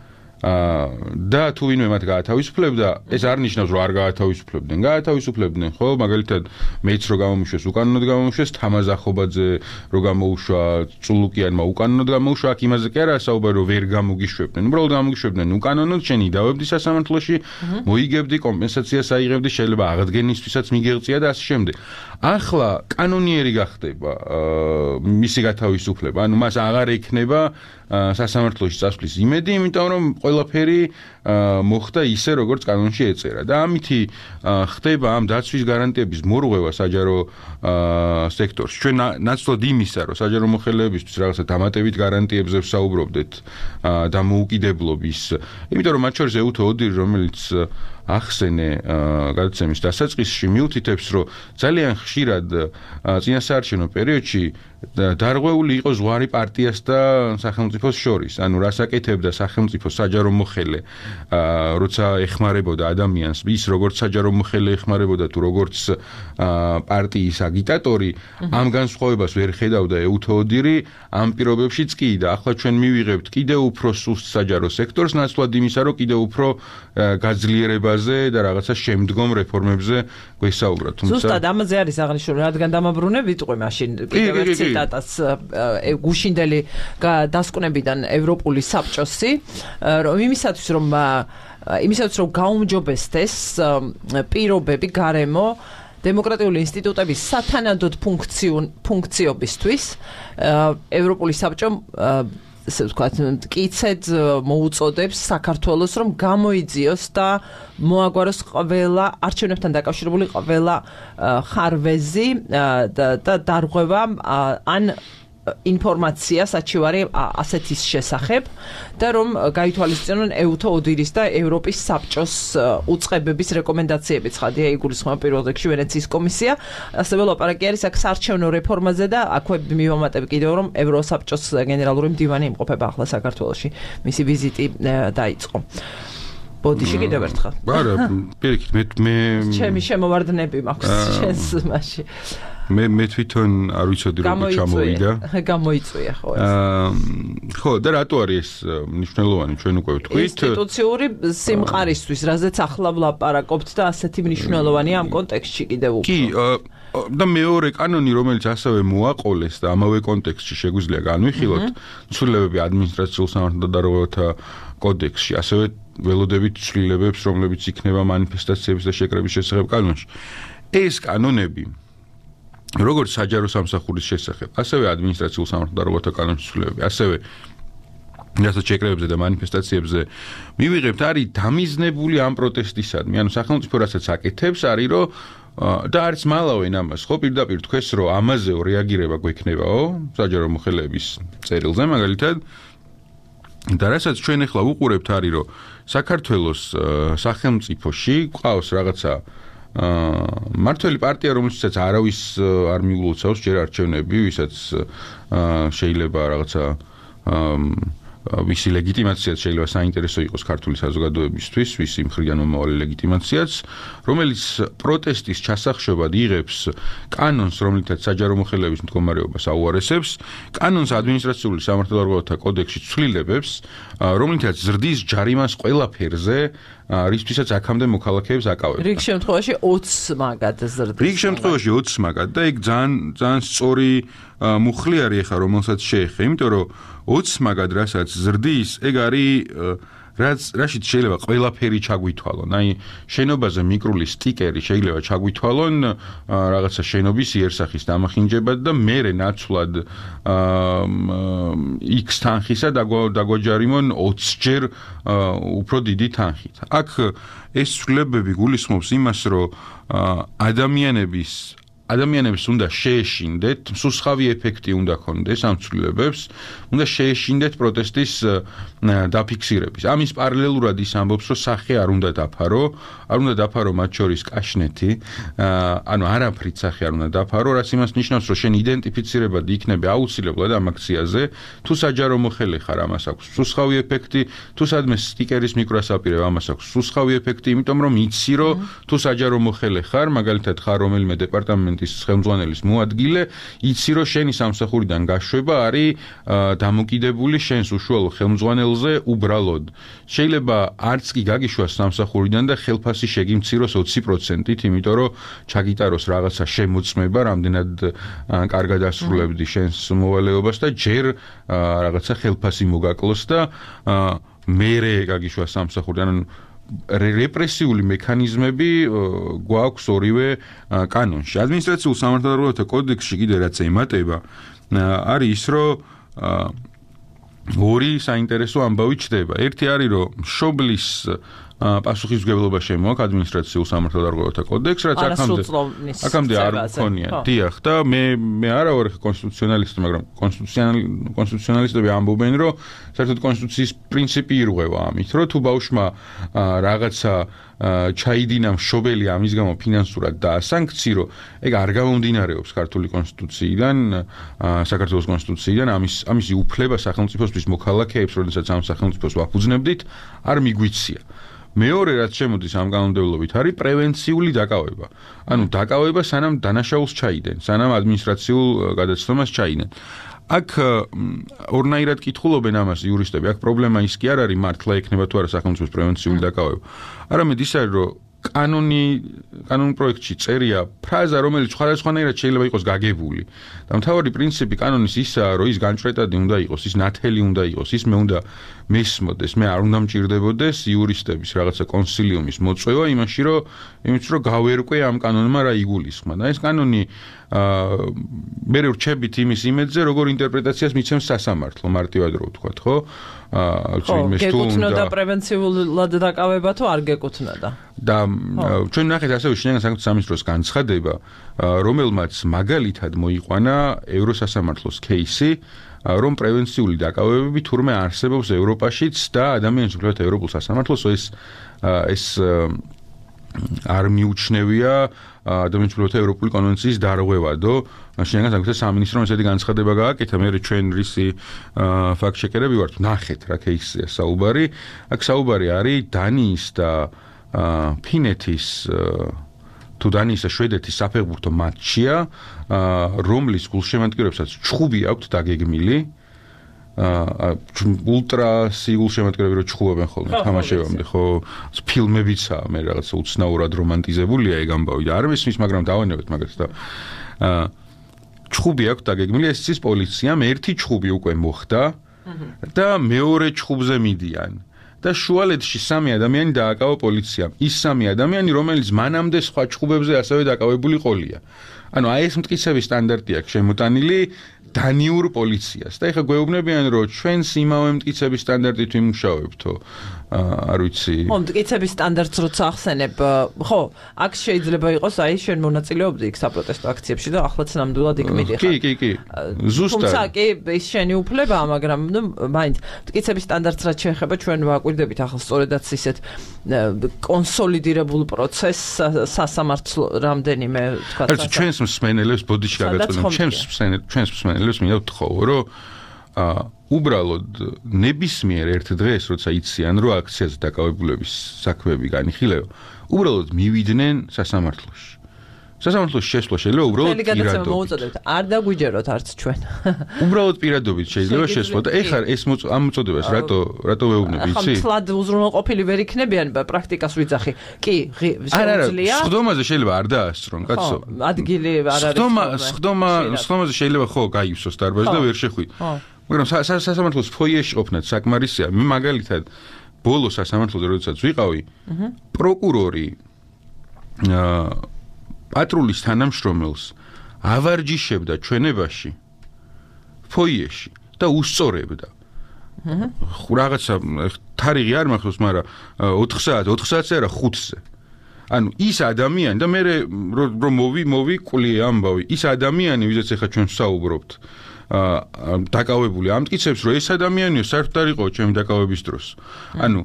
და თუ ვინმე მათ გაათავისუფლებდა, ეს არ ნიშნავს, რომ არ გაათავისუფლებდნენ. გაათავისუფლებდნენ, ხო, მაგალითად, მეც რო გამომიშვეს უკანონოდ გამომიშვეს, თამაზ ახობაძე რო გამოუშვა, წულუკიანმა უკანონოდ გამოუშვა, აქ იმაზე კი არა საუბარი, რომ ვერ გამოგიშვებდნენ. უბრალოდ გამოგიშვებდნენ უკანონოდ, შენ იდავებდი სასამართლოში, მოიგებდი, კომპენსაციას აიღებდი, შეიძლება აღდგენისთვისაც მიგეღწია და ასე შემდეგ. ახლა კანონიერი გახდება მისი გათავისუფლება, ანუ მას აღარ ექნება სასამართლოში წასვლის იმედი, იმიტომ რომ ყველაფერი მოხდა ისე, როგორც კანონში ეწერა. და ამითი ხდება ამ დაცვის გარანტიების მორღვევა საჯარო სექტორში. ჩვენ ნაცვლად იმისა, რომ საჯარო მოხელეებისთვის რაღაცა დამატებით გარანტიებზე ვსაუბრობდეთ და მოუკიდებლობის, იმიტომ რომ მათ შორის ეუთო ოდირი, რომელიც ახსენე გადაცემის დასაწყისში მიუთითებს, რომ ძალიან ხშირად წინასაარჩევნო პერიოდში დარღვეული იყო ზღვარი პარტიას და სახელმწიფოს შორის. ანუ რას აკეთებდა სახელმწიფო საჯარო მოხელე, როცა ეხმარებოდა ადამიანს, ის როგორც საჯარო მოხელე ეხმარებოდა თუ როგორც პარტიის აგიტატორი, ამ განსხვავებას ვერ ხედავდა ეუთო ოდირი, ამ პირობებშიც კი და ახლა ჩვენ მივიღებთ კიდევ უფრო სუსტ საჯარო სექტორს, ნაცვლად იმისა, რომ კიდევ უფრო გაძლიერებაზე და რაღაცა შემდგომ რეფორმებზე გვესაუბროთ. ზუსტად ამაზე არის აღნიშნული, რადგან დამაბრუნე ვიტყვი მაშინ კიდევ ერთ ციტატას გუშინდელი დასკვნებიდან ევროპული საბჭოსი, რომ იმისათვის რომ იმისათვის რომ გაუმჯობესდეს პირობები გარემო დემოკრატიული ინსტიტუტების სათანადოდ ფუნქციობისთვის, ევროპული საბჭო ესე ვთქვათ, მტკიცედ მოუწოდებს საქართველოს, რომ გამოიძიოს და მოაგვაროს ყველა არჩევნებთან დაკავშირებული ყველა ხარვეზი და დარღვევა ან ინფორმაცია საჩივარი ასეთის შესახებ და რომ გაითვალისწინონ ეუთო ოდირის და ევროპის საბჭოს უწყებების რეკომენდაციები. ცხადია, იგულისხმება პირველ რიგში ვენეციის კომისია, ასევე ლაპარაკი არის აქ საარჩევნო რეფორმაზე და აქვე მივამატებ კიდევ რომ ევროსაბჭოს გენერალური მდივანი იმყოფება ახლა საქართველოში. მისი ვიზიტი დაიწყო. ბოდიში კიდევ ერთხელ. არა, პირიქით, მე მე ჩემი შემოვარდნები მაქვს შენს მასში. მე მე თვითონ არ ვიცოდი როგორ ჩამოვიდა. გამოიწვია ხო ეს. ხო, და რატო არის ეს მნიშვნელოვანი, ჩვენ უკვე ვთქვით. ინსტიტუციური სიმყარისთვის, რაზეც ახლა ვლაპარაკობთ და ასეთი მნიშვნელოვანია ამ კონტექსტში კიდევ უფრო. კი, და მეორე კანონი, რომელიც ასევე მოაყოლეს და ამავე კონტექსტში შეგვიძლია განვიხილოთ, ცვლილებები ადმინისტრაციულ სამართალდარღვევათა კოდექსში, ასევე ველოდებით ცვლილებებს, რომლებიც იქნება მანიფესტაციების და შეკრების შესახებ კანონში. ეს კანონები როგორც საჯარო სამსახურის შესახებ, ასევე ადმინისტრაციულ სამართალდარღვევათა კანონში ცვლილებები, ასევე რასაც შეკრებებზე და მანიფესტაციებზე მივიღებთ, არის დამიზნებული ამ პროტესტისადმი. ანუ სახელმწიფო რასაც აკეთებს, არის რომ და არც მალავენ ამას, ხო, პირდაპირ თქვეს, რომ ამაზეო რეაგირება გვექნებაო, საჯარო მოხელეების წერილზე მაგალითად. და რასაც ჩვენ ახლა ვუყურებთ, არის რომ საქართველოს სახელმწიფოში ყავს რაღაცა მართველი პარტია, რომელსაც არავის არ მიულოცავს ჯერ არჩევნები, ვისაც შეიძლება რაღაცა ვისი ლეგიტიმაციაც შეიძლება საინტერესო იყოს ქართული საზოგადოებისთვის, ვისი მხრიდან მომავალი ლეგიტიმაციაც, რომელიც პროტესტის ჩასახშობად იღებს კანონს, რომლითაც საჯარო მოხელეების მდგომარეობას აუარესებს, კანონს ადმინისტრაციული სამართალდამცავთა კოდექსში ცვლილებებს, რომლითაც ზრდის ჯარიმას ყველაფერზე, რისთვისაც აქამდე მოქალაქეებს აკავებდა. რიგ შემთხვევაში ოცს მაგად ზრდის. რიგ შემთხვევაში ოცს მაგად და იქ ძალიან ძალიან სწორი მუხლი არის ახლა რომელსაც შეეხება, იმიტომ რომ ოცს მაგად რასაც ზრდის, ეგ არის რაც რაშიც შეიძლება ყველაფერი ჩაგვითვალონ. აი შენობაზე მიკრული სტიკერი შეიძლება ჩაგვითვალონ რაღაცა შენობის იერსახის დამახინჯებად და მერე ნაცვლად X თანხისა დაგვაჯარიმონ ოცს ჯერ უფრო დიდი თანხით. აქ ეს ცვლილებები გულისხმობს იმას, რომ ადამიანების ადამიანებს უნდა შეეშინდეთ, მსუსხავი ეფექტი უნდა ქონდეს ამ ცვლილებებს, უნდა შეეშინდეთ პროტესტის დაფიქსირების. ამის პარალელურად ის ამბობს, რომ სახე არ უნდა დაფარო, არ უნდა დაფარო მათ შორის კაშნეთი, ანუ არაფრით სახე არ უნდა დაფარო, რაც იმას ნიშნავს, რომ შენ იდენტიფიცირებადი იქნები აუცილებლად ამ აქციაზე, თუ საჯარო მოხელე ხარ, ამას აქვს მსუსხავი ეფექტი, თუ სადმე სტიკერის მიკროს აპირებ, ამას აქვს მსუსხავი ეფექტი, იმიტომ რომ იცი, რომ თუ საჯარო მოხელე ხარ, მაგალითად ხარ რომელიმე დეპარტამენტის ხელმძღვანელის მოადგილე, იცი რომ შენი სამსახურიდან გაშვება არის დამოკიდებული შენს უშუალო ხელმძღვანელზე უბრალოდ. შეიძლება არც კი გაგიშვას სამსახურიდან და ხელფასი შეგიმციროს ოცი პროცენტით, იმიტომ რომ ჩაგიტაროს რაღაცა შემოწმება, რამდენად კარგად ასრულებდი შენს მოვალეობას და ჯერ რაღაცა ხელფასი მოგაკლოს და მერე გაგიშვას სამსახურიდან. რეპრესიული მექანიზმები გვაქვს ორივე კანონში. ადმინისტრაციულ სამართალდამცავთა კოდექსში კიდე რაც ემატება, არის ის, რომ ორი საინტერესო ამბავი ჩდება. ერთი არის, რომ მშობლის პასუხისმგებლობა შემოაქვს ადმინისტრაციულ სამართალდამცავთა კოდექსს, რაც აქამდე აქამდე არ მქონია. დიახ, და მე მე არა ვარ კონსტიტუციონალისტი, მაგრამ კონსტიტუციონალისტები ამბობენ, რომ საერთოდ კონსტიტუციის პრინციპი ირღვევა ამით, რომ თუ ბავშვმა რაღაცა ჩაიდინა მშობელი ამის გამო ფინანსურად დაასანქცირო, ეგ არ გამომდინარეობს ქართული კონსტიტუციიდან, საქართველოს კონსტიტუციიდან, ამის ამისი უფლება სახელმწიფოსთვის მოქალაქეებს, როდესაც ამ სახელმწიფოს ვაფუძნებდით, არ მიგვიცია. მეორე რაც შემოდის ამ კანონმდებლობით არის პრევენციული დაკავება. ანუ დაკავება სანამ დანაშაულს ჩაიდენ, სანამ ადმინისტრაციულ გადაცნობას ჩაიდენ. აქ ორნაირად კითხულობენ ამას იურისტები. აქ პრობლემა ის კი არ არის მართლა ექნება თუ არა სახელმწიფოს პრევენციული დაკავება. არამედ ის არის, რომ კანონი კანონ პროექტში წერია ფრაზა, რომელიც სხვადასხვანაირად შეიძლება იყოს გაგებული. და მთავარი პრინციპი კანონის ისაა, რომ ის განჭრეტადი უნდა იყოს, ის ნათელი უნდა იყოს, ის მე უნდა მესმოდეს, მე არ უნდა მჭირდებოდეს იურისტების რაღაცა კონსილიუმის მოწვევა იმაში, რომ იმით რომ გავერკვე ამ კანონმა რა იგულისხმა. და ეს კანონი მე რჩებით იმის იმედზე, როგორ ინტერპრეტაციას მიცემს სასამართლო, მარტივად რო ვთქვათ, ხო? ხო, გეკუთვნოდა პრევენციულად დაკავება თუ არ გეკუთვნოდა? და ჩვენ ნახეთ ასევე შინაგან საქმეთა სამინისტროს განცხადება, რომელმაც მაგალითად მოიყვანა ევროსასამართლოს кейსი, რომ პრევენციული დაკავებები თურმე არსებობს ევროპაშიც და ადამიანის უფლებათა ევროპულ სასამართლოს ეს ეს არ მიუჩნევია ადამიანის უფლებათა ევროპული კონვენციის დარღვევადო. შინაგან საქმეთა სამინისტრომ ესეთი განცხადება გააკეთა, მე ჩვენ რისი ფაქტ-ჩეკერები ვართ, ნახეთ რა кейსია საუბარი. აქ საუბარი არის დანიის და ფინეთის თუ დანიის და შვედეთის საფეხბურთო მატჩია, რომლის გულშემატკივრებსაც ჩხუბი აქვთ დაგეგმილი. ულტრა სიგულშემატკივრები რო ჩხუბობენ ხოლმე თამაშებამდე, ხო, ფილმებიცაა, მე რაღაცა უცნაურად რომანტიზებულია ეგ ამბავი და არ მესმის, მაგრამ დავანებეთ მაგას და ჩხუბი აქვთ დაგეგმილი, ეს ის პოლიციამ ერთი ჩხუბი უკვე მოხდა და მეორე ჩხუბზე მიდიან. და შუალედში სამი ადამიანი დააკავა პოლიციამ. ის სამი ადამიანი, რომელიც მანამდე სხვა ჩხუბებზე ასევე დაკავებული ყოლია. ანუ აი ეს მტკიცების სტანდარტი აქვს შემოტანილი დანიურ პოლიციას. და ეხლა გვეუბნებიან, რომ ჩვენს იმავე მტკიცების სტანდარტით ვიმუშავებთო. არ ვიცი. ხო, მტკიცების სტანდარტს როცა ახსენებ, ხო, აქ შეიძლება იყოს, აი შენ მონაწილეობდი იქ საპროტესტო აქციებში და ახლაც ნამდვილად იქ მიდიხარ. კი, კი, კი. ზუსტად. თუმცა კი ის შენი უფლებაა, მაგრამ ნუ მაინც მტკიცების სტანდარტს რაც შეეხება, ჩვენ ვაკვირდებით ახლა სწორედაც ისეთ კონსოლიდირებულ პროცესს სასამართლო რამდენიმე თქვა. არის ჩვენს მსმენელებს ბოდიში გაგაწოდოთ. ჩვენს ჩვენს მსმენელებს მინდა ვთხოვო, რომ აა უბრალოდ ნებისმიერ ერთ დღეს, როცა იციან, რომ აქციაზე დაკავებულების საქმეები განიხილება, უბრალოდ მივიდნენ სასამართლოში. სასამართლოში შესვლა შეიძლება უბრალოდ პირადობით. მოუწოდებთ, არ დაგვიჯეროთ არც ჩვენ. უბრალოდ პირადობით შეიძლება შესვლა და ეხლა ეს ამ მოწოდებას რატო რატო ვეუბნები, იცი? ახლა თლად უზრუნველყოფილი ვერ იქნებიან პრაქტიკას ვიძახი. კი, შეუძლია. სხდომაზე შეიძლება არ დაასწრონ, კაცო. ადგილი არ არის. სხდომა, სხდომა, სხდომაზე შეიძლება ხო გაივსოს დარბაზი და ვერ შეხვიდ. მაგრამ სასამართლოს ფოიეში ყოფნაც საკმარისია. მე მაგალითად ბოლო სასამართლოზე როდესაც ვიყავი, პროკურორი აა პატრულის თანამშრომელს ავარჯიშებდა ჩვენებაში ფოიეში და უსწორებდა. ხო რაღაცა თარიღი არ მახსოვს, მაგრამ ოთხ საათი, ოთხ საათზე არა ხუთზე. ანუ ის ადამიანი და მე რომ მოვი მოვი ყვლი ამბავი, ის ადამიანი, ვიზაც ახლა ჩვენ ვსაუბრობთ, აა დაკავებული ამტკიცებს, რომ ეს ადამიანიო საერთოდ არ იყო ჩემი დაკავების დროს. ანუ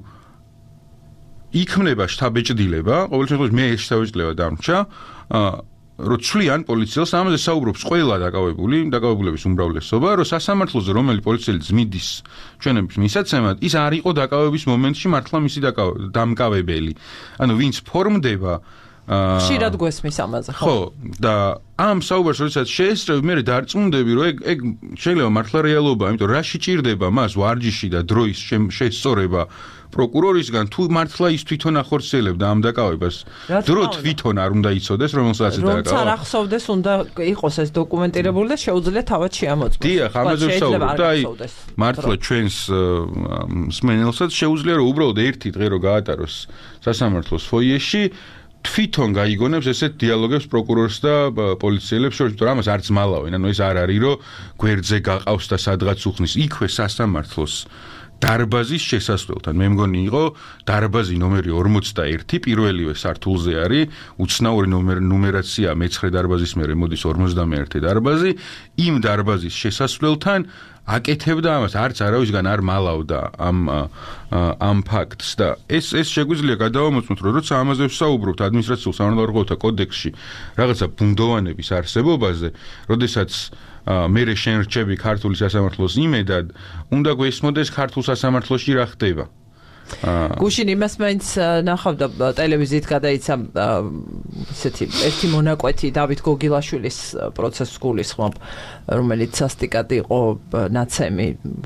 იქმნება შტაბეჭდილება, ყოველ შემთხვევაში მე ეს შტაბეჭდილება დამრჩა, აა რომ ცვლიან პოლიციელს, ამაზე საუბრობს ყველა დაკავებული, დაკავებულების უმრავლესობა, რომ სასამართლოზე რომელი პოლიციელი ძმიდის ჩვენების მისაცემად, ის არ იყო დაკავების მომენტში მართლა მისი დამკავებელი. ანუ ვინც ფორმდება ხშირად გვესმის ამაზე, ხო? ხო, და ამ საუბარს როდესაც შეესწრები, მე დარწმუნდები, რომ ეგ ეგ შეიძლება მართლა რეალობაა, იმიტომ რა შეჭირდება მას ვარჯიში და დროის შესწორება პროკურორისგან, თუ მართლა ის თვითონ ახორციელებდა ამ დაკავებას, დრო თვითონ არ უნდა იცოდეს, რომელსაც დაკავა. რომ არ ახსოვდეს, უნდა იყოს ეს დოკუმენტირებული და შეუძლია თავად შეამოწმოს. დიახ, ამაზე ვსაუბრობ და აი მართლა ჩვენს მსმენელსაც შეუძლია, რომ უბრალოდ ერთი დღე რო გაატაროს სასამართლოს ფოიეში, თვითონ გაიგონებს ესეთ დიალოგებს პროკურორს და პოლიციელებს შორის, რომ ამას არც მალავენ, ანუ ეს არ არის, რომ გვერდზე გაყავს და სადღაც უხნის, იქვე სასამართლოს დარბაზის შესასვლელთან. მე მგონი იყო დარბაზი ნომერი ორმოცდაერთი, პირველივე სართულზე არის, უცნაური ნუმერაცია მეცხრე დარბაზის მერე მოდის ორმოცდამეერთე დარბაზი, იმ დარბაზის შესასვლელთან აკეთებდა ამას, არც არავისგან არ მალავდა ამ ამ ფაქტს და ეს ეს შეგვიძლია გადავამოწმოთ, რომ როცა ამაზე ვსაუბრობთ ადმინისტრაციულ სამართალდამცავთა კოდექსში რაღაცა ბუნდოვანების არსებობაზე, როდესაც მერე შენ რჩები ქართული სასამართლოს იმედად, უნდა გვესმოდეს ქართულ სასამართლოში რა ხდება. გუშინ იმას მაინც ნახავდა ტელევიზიით გადაიცა ესეთი ერთი მონაკვეთი დავით გოგილაშვილის პროცესს გულისხმობ, რომელიც სასტიკად იყო ნაცემი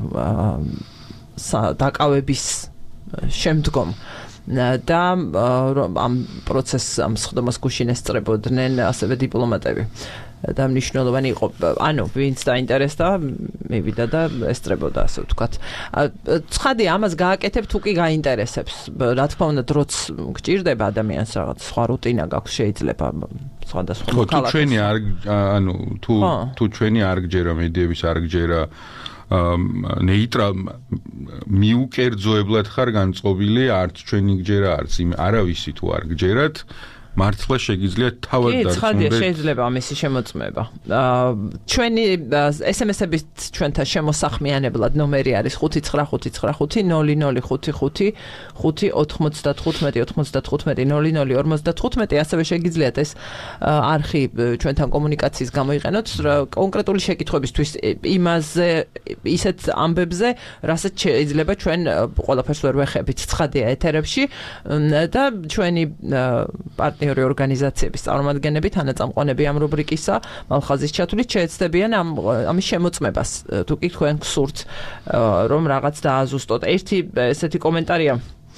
დაკავების შემდგომ და ამ პროცესს ამ სხდომას გუშინ ესწრებოდნენ ასევე დიპლომატები. და მნიშვნელოვანი იყო, ანუ ვინც დაინტერესდა, მივიდა და ესწრებოდა, ასე ვთქვათ. ცხადია, ამას გააკეთებ თუ კი გაინტერესებს. რა თქმა უნდა, დროც გჭირდება ადამიანს რაღაც სხვა რუტინა გაქვს, შეიძლება სხვადასხვა ქალაქებში. თუ ჩვენი არ ანუ თუ თუ ჩვენი არ გჯერა მედიების არ გჯერა ნეიტრალ მიუკერძოებლად ხარ განწყობილი, არც ჩვენი გჯერა, არც იმ არავისი თუ არ გჯერათ. მართლა შეგიძლიათ თავად დარწმუნდეთ. კი, ცხადია, შეიძლება ამისი შემოწმება. ჩვენი ესემესებით ჩვენთან შემოსახმიანებლად ნომერი არის ხუთი ცხრა ხუთი ცხრა ხუთი ნული ნული ხუთი ხუთი ხუთი ოთხმოცდათხუთმეტი ოთხმოცდათხუთმეტი ნული ნული ორმოცდათხუთმეტი, ასევე შეგიძლიათ ეს არხი ჩვენთან კომუნიკაციის გამოიყენოთ კონკრეტული შეკითხვებისთვის იმაზე ისეთ ამბებზე, რასაც შეიძლება ჩვენ ყველაფერს ვერ ვეხებით ცხადია ეთერებში და ჩვენი პარტნიორი ორგანიზაციების წარმომადგენლები, თანაწამყვანები ამ რუბრიკისა, მალხაზის ჩათვლით შეეცდებიან ამ ამის შემოწმებას, თუ კი თქვენ გსურთ რომ რაღაც დააზუსტოთ. ერთი ესეთი კომენტარია.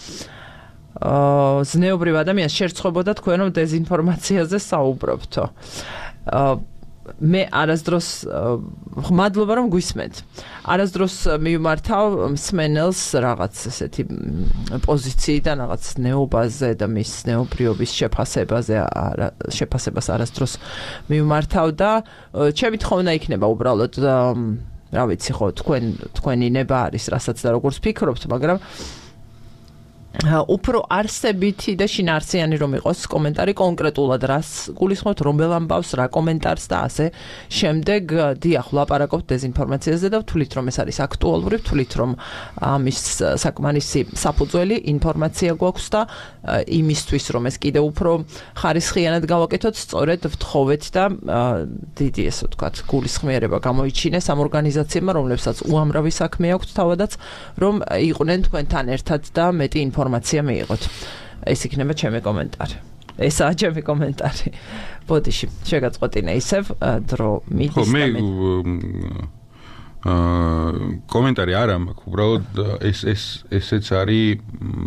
აა ზნეობრივ ადამიანს შერწყობოდა თქვენ რომ დეзинფორმაციაზე საუბრობთო. აა მე არასდროს მადლობა რომ გვისმენთ. არასდროს მივმართავ მსმენელს რაღაც ესეთი პოზიციიდან რაღაც ნეობაზე და მის ნეობრიობის შეფასებაზე შეფასებას არასდროს მივმართავ და ჩემი თხოვნა იქნება უბრალოდ რა ვიცი ხო თქვენ თქვენი ნება არის რასაც და როგორც ფიქრობთ, მაგრამ უფრო არსებითი და შინაარსიანი რომ იყოს კომენტარი კონკრეტულად რას გულისხმობთ, რომელ ამბავს, რა კომენტარს და ასე შემდეგ დიახ ვლაპარაკობთ დეზინფორმაციაზე და ვთვლით რომ ეს არის აქტუალური, ვთვლით რომ ამის საკმარისი საფუძველი ინფორმაცია გვაქვს და იმისთვის რომ ეს კიდევ უფრო ხარისხიანად გავაკეთოთ, სწორედ ვთხოვეთ და დიდი ესე ვთქვათ გულისხმიერება გამოიჩინეს ამ ორგანიზაციებმა, რომლებსაც უამრავი საქმე აქვთ თავადაც, რომ იყვნენ თქვენთან ერთად და მეტი ინფორმაცია მიიღოთ. ეს იქნება ჩემი კომენტარი. ესაა ჩემი კომენტარი. ბოდიში, შეგაწყვეტინე ისევ დრო მიდის და მე აა კომენტარი არა მაქვს, უბრალოდ ეს ეს ესეც არის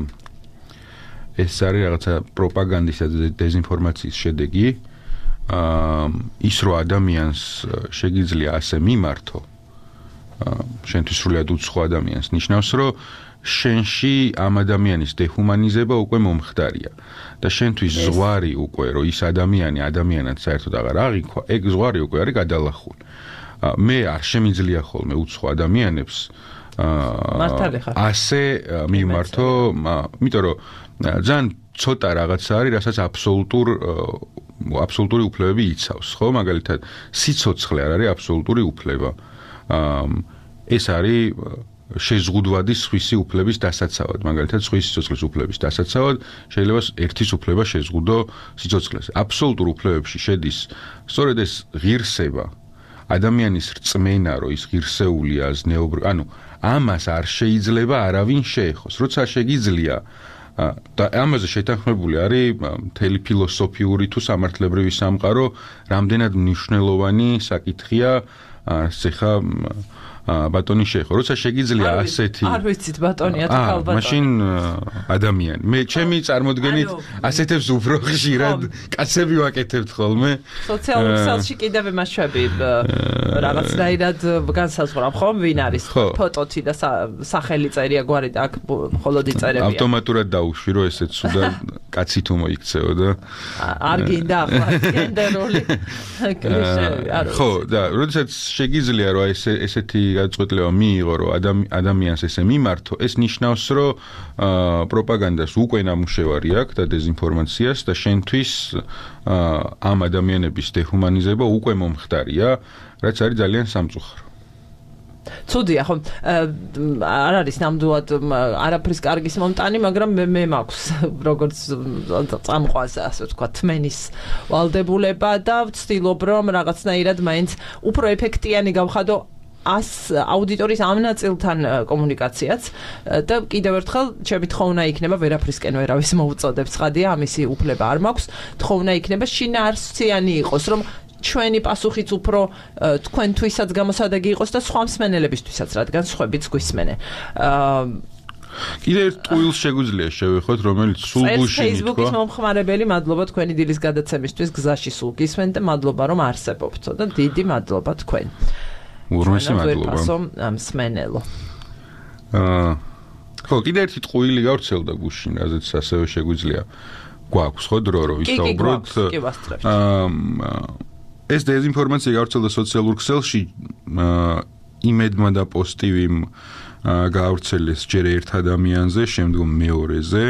ეს არის რაღაცა პროპაგანდისა და დეზინფორმაციის შედეგი. აა ის რო ადამიანს შეგიძლია ასე მიმართო, შენთვის სრულად უცხო ადამიანს, ნიშნავს რომ შენში ამ ადამიანის დეჰუმანიზება უკვე მომხდარია და შენთვის ზღვარი უკვე რომ ის ადამიანი ადამიანად საერთოდ აღარ აღიქვა, ეგ ზღვარი უკვე არის გადალახული. მე არ შემიძლია ხოლმე უცხო ადამიანებს ასე მიმართო, იმიტომ რომ ძალიან ცოტა რაღაცა არის, რასაც აბსოლუტურ აბსოლუტური უფლებები იცავს, ხო? მაგალითად, სიცოცხლე არ არის აბსოლუტური უფლება. ეს არის შეზღუდვადი სხვისი უფლების დასაცავად, მაგალითად, სხვისი სიცოცხლის უფლების დასაცავად შეიძლება ერთის უფლება შეზღუდო სიცოცხლეს. აბსოლუტურ უფლებებში შედის სწორედ ეს ღირსება, ადამიანის რწმენა, რომ ის ღირსეულია, ზნეობრივი, ანუ ამას არ შეიძლება არავინ შეეხოს. როცა შეგიძლია და ამაზე შეთანხმებული არის მთელი ფილოსოფიური თუ სამართლებრივი სამყარო, რამდენად მნიშვნელოვანი საკითხია ცეხა ბატონი შეეხო. როცა შეგიძლია ასეთი არ ვიცით ბატონია თუ ალბათ. მაშინ ადამიანი. მე ჩემი წარმოდგენით ასეთებს უფრო ხშირად კაცები ვაკეთებთ ხოლმე. სოციალურ ქსელში კიდევ მასშტაბი რაღაცნაირად განსაზღვრა ხომ ვინ არის ფოტოთი და სახელი წერია გვარი და აქ მხოლოდ იწერებია. ავტომატურად დაუშვი რომ ესეც სუდა კაცი თუ მოიქცეო და არ გინდა ახლა გენდერული კლიშე არ ხო და როდესაც შეგიძლია რომ ესე ესეთი გადაწყვეტილება მიიღო რომ ადამიანს ესე მიმართო, ეს ნიშნავს რომ პროპაგანდას უკვე ნამუშევარი აქვს და დეზინფორმაციას და შენთვის ამ ადამიანების დეჰუმანიზება უკვე მომხდარია, რაც არის ძალიან სამწუხარო. ცუდია ხო არ არის ნამდვილად არაფრის კარგის მომტანი, მაგრამ მე მე მაქვს როგორც წამყვაზე ასე ვთქვა თმენის ვალდებულება და ვცდილობ რომ რაღაცნაირად მაინც უფრო ეფექტიანი გავხადო ას აუდიტორიის ამ ნაწილთან კომუნიკაციაც და კიდევ ერთხელ ჩემი თხოვნა იქნება ვერაფრისკენ ვერავის მოუწოდებს ხადია ამისი უფლება არ მაქვს თხოვნა იქნება შინაარსიანი იყოს რომ ჩვენი პასუხიც უფრო თქვენთვისაც გამოსადეგი იყოს და სხვა მსმენელებისთვისაც რადგან სხვებიც გვისმენენ კიდევ ერთ ტყუილს შეგვიძლია შევეხოთ რომელიც სულ გუშინ Facebook-ის მომხმარებელი მადლობა თქვენი დილის გადაცემისთვის გზაში სულ გისმენთ და მადლობა რომ არსებობთ და დიდი მადლობა თქვენ ურმესი მადლობა მსმენელო აა ხო კიდევ ერთი ტყუილი გავრცელდა გუშინ რაზეც ასევე შეგვიძლია გვაქვს ხო დრო რომ ვისაუბროთ აა ეს დეზინფორმაცია გავრცელდა სოციალურ ქსელში იმედმა და პოზიტივიმ გავრცელეს ჯერ ერთ ადამიანზე, შემდგომ მეორეზე,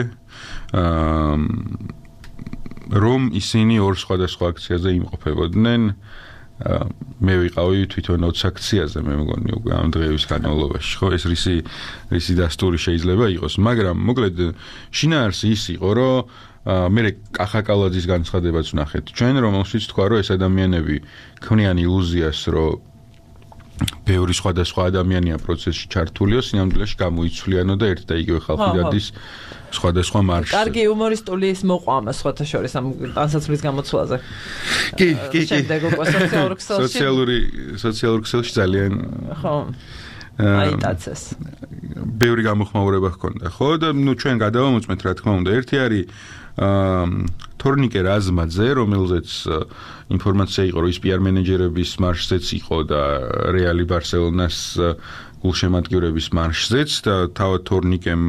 რომ ისინი ორ სხვადასხვა აქციაზე იმყოფებოდნენ. მე ვიყავი თვითონ ოცი აქციაზე, მე მგონი უკვე ამ დღეების განმავლობაში, ხო, ეს რისი რისი დასტური შეიძლება იყოს, მაგრამ მოკლედ შინაარსი ის იყო, რომ მე კახაკალაძის განცხადებაც ვნახეთ. ჩვენ რომელშიც თქვა, რომ ეს ადამიანები ქმნიან ილუზიას, რომ ბევრი სხვადასხვა ადამიანია პროცესში ჩართულიო, სინამდვილეში გამოიცვლიანო და ერთ და იგივე ხალხი დადის სხვადასხვა მარშზე. კარგი იუმორისტული ის მოყვა ამას სხვათა შორის ამ ტანსაცმლის გამოცვლაზე. კი, კი, კი. სოციალურ ქსელში. სოციალური სოციალურ ქსელში ძალიან ხო. აიტაცეს. ბევრი გამოხმაურება ჰქონდა, ხო? და ნუ ჩვენ გადავამოწმეთ რა თქმა უნდა. ერთი არის თორნიკე რაზმაძე, რომელზეც ინფორმაცია იყო, რომ ის პი არ მენეჯერების მარშზეც იყო და რეალი ბარსელონას გულშემატკივრების მარშზეც და თავად თორნიკემ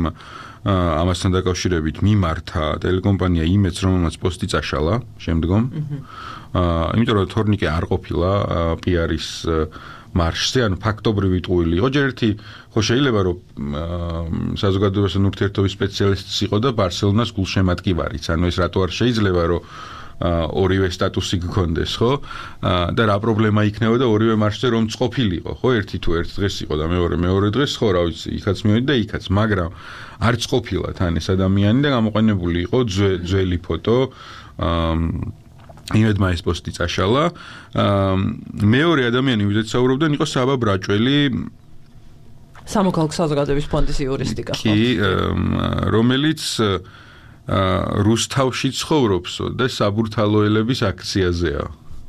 ამასთან დაკავშირებით მიმართა ტელეკომპანია იმედს, რომელმაც პოსტი წაშალა შემდგომ. აა იმიტომ რომ თორნიკე არ ყოფილა პი არ-ის მარშზე, ანუ ფაქტობრივი ტყუილი იყო. ჯერ ერთი ხო შეიძლება რომ საზოგადოებასთან ურთიერთობის სპეციალისტიც იყო და ბარსელონას გულშემატკივარიც. ანუ ეს რატო არ შეიძლება რომ ორივე სტატუსი გქონდეს, ხო? და რა პრობლემა იქნება და ორივე მარშზე რომ წყופილიყო, ხო? ერთი თუ ერთ დღეს იყო და მეორე მეორე დღეს, ხო, რა ვიცი, იქაც მივედი და იქაც, მაგრამ არ წყופილა თან ეს ადამიანი და გამოყენებული იყო ძველი ფოტო. იმედმა ეს პოსტი წაშალა. მეორე ადამიანი, ვიდეც საუბრობდნენ, იყო საბა ბრაჭველი, სამოქალაქო საზოგადოების ფონდის იურისტიკა, ხო? კი, რომელიც რუსთავში ცხოვრობსო და საბურთალოელების აქციაზეა.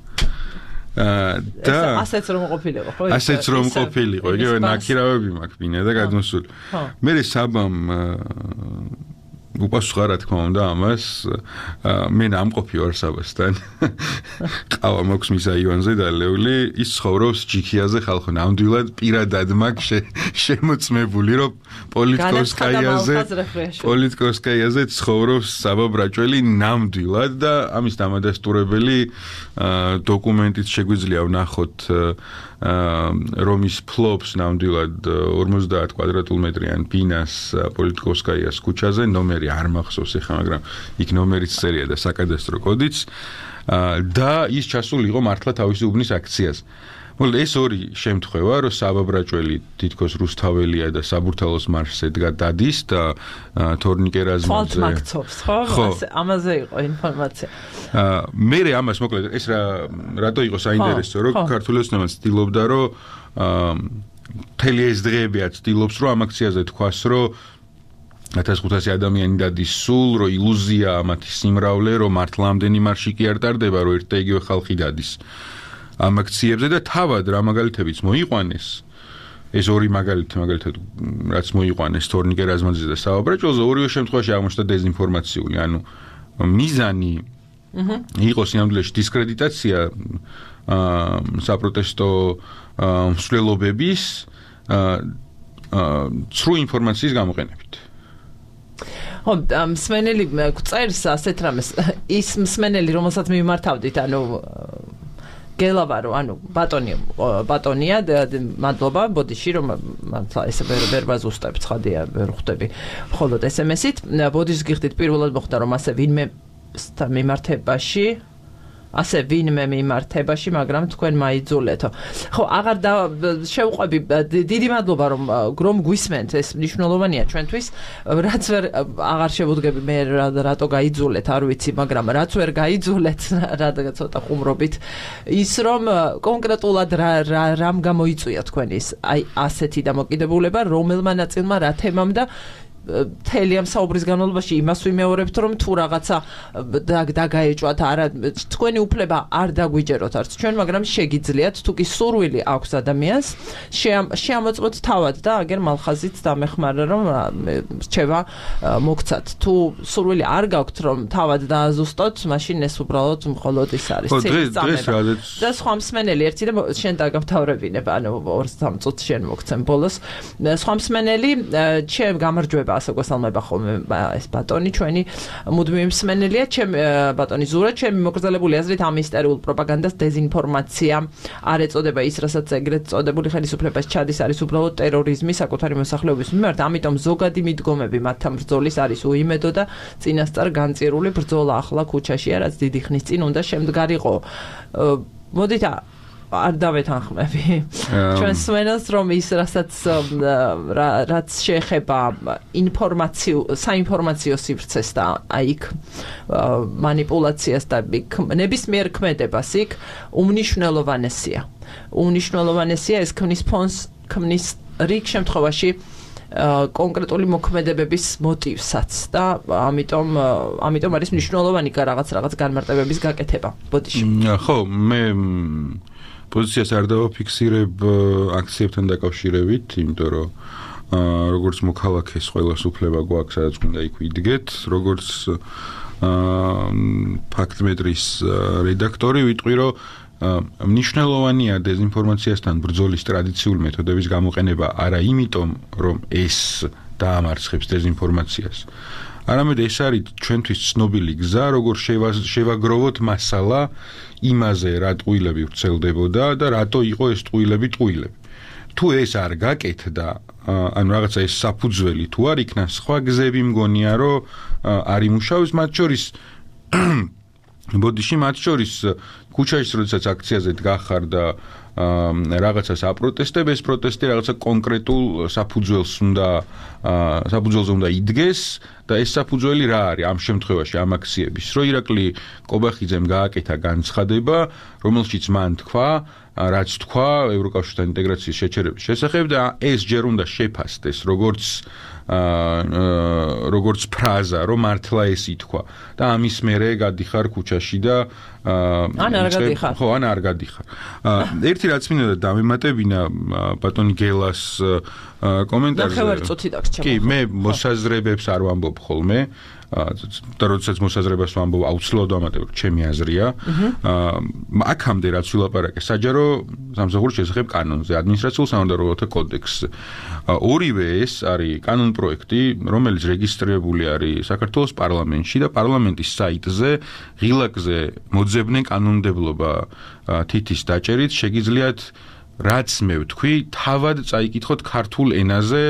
და ასეც რომ ყოფილიყო, ხო? ასეც რომ ყოფილიყო, იგივე ნაკირავები მაქვს ბინა და გადმოსული. მე საბამ უპასუხა რა თქმა უნდა ამას, მე ნამყოფი ვარ საბასთან. ყავა მაქვს მისა ივანზე და ლეული, ის ცხოვრობს ჯიქიაზე ხალხო, ნამდვილად პირადად მაქვს შემოწმებული, რომ პოლიტიკოსკაიაზე პოლიტიკოსკაიაზე ცხოვრობს საბა ბრაჭველი ნამდვილად და ამის დამადასტურებელი დოკუმენტით შეგვიძლია ვნახოთ რომ ის ფლობს ნამდვილად ორმოცდაათ კვადრატულმეტრიან ბინას პოლიტიკოსკაიას ქუჩაზე, ნომერი არ მახსოვს ეხლა, მაგრამ იქ ნომერიც წერია და საკადასტრო კოდიც და ის ჩასული იყო მართლა თავისი უბნის აქციაზე. მოგლე ეს ორი შემთხვევა, რომ საბა ბრაჭველი თითქოს რუსთაველია და საბურთალოს მარშზე დგა დადის და თორნიკე რაზმაძე თვალთმაქცობს, ხო? ამაზე იყო ინფორმაცია. მე ამას მოკლედ ეს რა რატო იყო საინტერესო, რომ ქართული ოცნება ცდილობდა, რომ მთელი ეს დღეებია ცდილობს, რომ ამ აქციაზე თქვას, რომ ათას ხუთასი ადამიანი დადის სულ, რომ ილუზია მათი სიმრავლე, რომ მართლა ამდენი მარში კი არ ტარდება, რომ ერთ და იგივე ხალხი დადის ამ აქციებზე და თავად რა მაგალითებიც მოიყვანეს. ეს ორი მაგალითი, მაგალითად, რაც მოიყვანეს თორნიკე რაზმაძე და საბა ბრაჭველზე, ორივე შემთხვევაში აღმოჩნდა დეზინფორმაციული, ანუ მიზანი იყო სინამდვილეში დისკრედიტაცია საპროტესტო მსვლელობების ცრუ ინფორმაციის გამოყენებით. ხო, მსმენელი წერს ასეთ რამეს, ის მსმენელი, რომელსაც მიმართავდით, ანუ გელავა რომ ანუ ბატონი ბატონია მადლობა ბოდიში რომ მართლა ესე ვერ ვაზუსტებ ცხადია ვერ ხვდები მხოლოდ ეს em es-ით ბოდიშს გიხდით პირველად მოხდა რომ ასე ვინმე მიმართებაში ასე ვინმე მიმართებაში მაგრამ თქვენ მაიძულეთო ხო აღარ და შევყვები დიდი მადლობა რომ რომ გვისმენთ ეს მნიშვნელოვანია ჩვენთვის რაც ვერ აღარ შევუდგები მე რატო გაიძულეთ არ ვიცი მაგრამ რაც ვერ გაიძულეთ რადგან ცოტა ხუმრობით ის რომ კონკრეტულად რა რამ გამოიწვია თქვენის აი ასეთი დამოკიდებულება რომელმა ნაწილმა რა თემამ და მთელი ამ საუბრის განმავლობაში იმას ვიმეორებთ რომ თუ რაღაცა დაგაეჭვათ არა თქვენი უფლება არ დაგვიჯეროთ არც ჩვენ მაგრამ შეგიძლიათ თუ კი სურვილი აქვს ადამიანს შეამოწმოთ თავად და აგერ მალხაზით დამეხმარა რომ რჩევა მოგცათ თუ სურვილი არ გაქვთ რომ თავად დააზუსტოთ მაშინ ეს უბრალოდ მხოლოდ ის არის და სხვა მსმენელი ერთი და შენ დაგამთავრებინებ ანუ ორ სამ წუთს შენ მოგცემ ბოლოს სხვა მსმენელი ჩემ გამარჯვება ასე გვესალმება ხოლმე ეს ბატონი ჩვენი მუდმივი მსმენელია ჩემ ბატონი ზურა ჩემი მოკრძალებული აზრით ამ ისტორიულ პროპაგანდას დეზინფორმაცია არ ეწოდება ის რასაც ეგრეთ წოდებული ხელისუფლებას ჩადის არის უბრალოდ ტერორიზმი საკუთარი მოსახლეობის მიმართ ამიტომ ზოგადი მიდგომები მათთან ბრძოლის არის უიმედო და წინასწარ განწირული ბრძოლა ახლა ქუჩაშია რაც დიდი ხნის წინ უნდა შემდგარიყო მოდით არ დავეთანხმები ჩვენ სვენელს რომ ის რასაც რაც შეეხება ინფორმაციო საინფორმაციო სივრცეს და აიქ მანიპულაციას და ნებისმიერ ქმედებას იქ უმნიშვნელოვანესია უმნიშვნელოვანესია ეს ქმნის ფონს ქმნის რიგ შემთხვევაში კონკრეტული მოქმედებების მოტივსაც და ამიტომ ამიტომ არის მნიშვნელოვანი რაღაც რაღაც განმარტებების გაკეთება ბოდიში ხო მე პოზიციას არ დავაფიქსირებ აქციებთან დაკავშირებით, იმიტომ რომ როგორც მოქალაქეს ყველას უფლება გვაქვს, სადაც უნდა იქ ვიდგეთ, როგორც ფაქტმეტრის რედაქტორი ვიტყვი, რომ მნიშვნელოვანია დეზინფორმაციასთან ბრძოლის ტრადიციული მეთოდების გამოყენება არა იმიტომ, რომ ეს დაამარცხებს დეზინფორმაციას, არამედ ეს არის ჩვენთვის ცნობილი გზა, როგორ შევაგროვოთ მასალა იმაზე, რა ტყუილები ვრცელდებოდა და რატო იყო ეს ტყუილები ტყუილები. თუ ეს არ გაკეთდა, ანუ რაღაცა ეს საფუძველი თუ არ იქნა, სხვა გზები მგონია, რომ არ იმუშავებს, მათ შორის ბოდიში მათ შორის ქუჩაში როდესაც აქციაზე დგახარ და რაღაცას აპროტესტებ, ეს პროტესტი რაღაცა კონკრეტულ საფუძველს უნდა საფუძველზე უნდა იდგეს და ეს საფუძველი რა არის ამ შემთხვევაში ამ აქციების, რომ ირაკლი კობახიძემ გააკეთა განცხადება, რომელშიც მან თქვა, რაც თქვა ევროკავშირთან ინტეგრაციის შეჩერების შესახებ და ეს ჯერ უნდა შეფასდეს, როგორც როგორც ფრაზა, რომ მართლა ეს ითქვა და ამის მერე გადიხარ ქუჩაში და ან არ გადიხარ. ხო, ან არ გადიხარ. ერთი რაც მინდა დამემატებინა ბატონი გელას კომენტარზე. ნახევარი წუთი დაგჭირდა. კი, მე მოსაზრებებს არ ვამბობ ხოლმე. და როდესაც მოსაზრებას ვამბობ, აუცილებლად ვამატებ, რომ ჩემი აზრია. აქამდე რაც ვილაპარაკე, საჯარო სამსახურის შესახებ კანონზე, ადმინისტრაციულ სამართლებრივთა კოდექსზე. ორივე ეს არის კანონ პროექტი, რომელიც რეგისტრირებული არის საქართველოს პარლამენტში და პარლამენტის საიტზე ღილაკზე მოძებნე კანონმდებლობა თითის დაჭერით შეგიძლიათ რაც მე ვთქვი, თავად წაიკითხოთ ქართულ ენაზე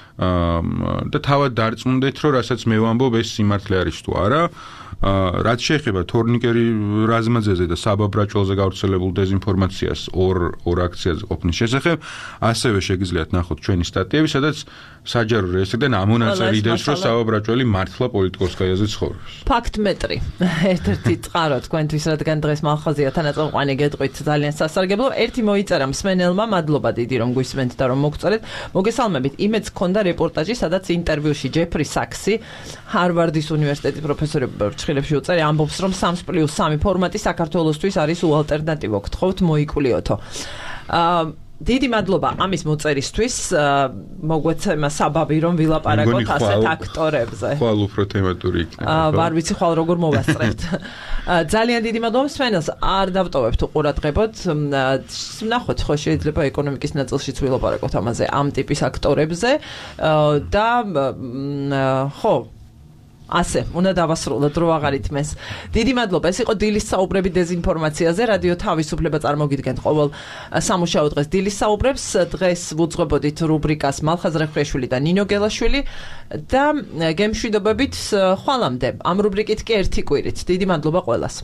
და თავად დარწმუნდეთ, რომ რასაც მე ვამბობ, ეს სიმართლე არის თუ არა. რაც შეეხება თორნიკერი რაზმაძეზე და საბა ბრაჭველზე გავრცელებულ დეზინფორმაციას ორ ორ აქციაზე ყოფნის შესახებ, ასევე შეგიძლიათ ნახოთ ჩვენი სტატიები, სადაც საჯარო რეესტრიდან ამონაწილე იდევს, რომ საბა ბრაჭველი მართლა პოლიტიკოსკაიაზე ცხოვრობს. ფაქტმეტრი. ერთ-ერთი წყარო თქვენთვის, რადგან დღეს მალხაზია თანაწამყვანი გეტყვით ძალიან სასარგებლო. ერთი მოიწერა მსმენელმა, მადლობა დიდი რომ გვისმენთ და რომ მოგწერეთ. მოგესალმებით. იმედს ჰქონდა რეპორტაჟი, სადაც ინტერვიუში ჯეფრი საქსი, ჰარვარდის უნივერსიტეტის პროფესორი ბრჩხილებში უწერი, ამბობს, რომ სამს პლუს სამი ფორმატი საქართველოსთვის არის უალტერნატივო. გთხოვთ მოიკულიოთო. აა დიდი მადლობა ამის მოწერისთვის. მოგვეცემა საბაბი რომ ვილაპარაკოთ ასეთ აქტორებზე. ხვალ უფრო თემატური იქნება. ვარ ვიცი ხვალ როგორ მოვასწრებთ. ძალიან დიდი მადლობა მსმენელს. არ დავტოვებთ უყურადღებოთ. ნახოთ ხო შეიძლება ეკონომიკის ნაწილშიც ვილაპარაკოთ ამაზე ამ ტიპის აქტორებზე და ხო ასე, უნდა დავასრულოთ, დრო აღარ ითმეს. დიდი მადლობა. ეს იყო დილის საუბრები დეზინფორმაციაზე. რადიო თავისუფლება წარმოგიდგენთ ყოველ სამუშაო დღეს დილის საუბრებს. დღეს ვუძღვებოდით რუბრიკას მალხაზ რეხვიაშვილი და ნინო გელაშვილი და გემშვიდობებით ხვალამდე. ამ რუბრიკით კი ერთი კვირით. დიდი მადლობა ყველას.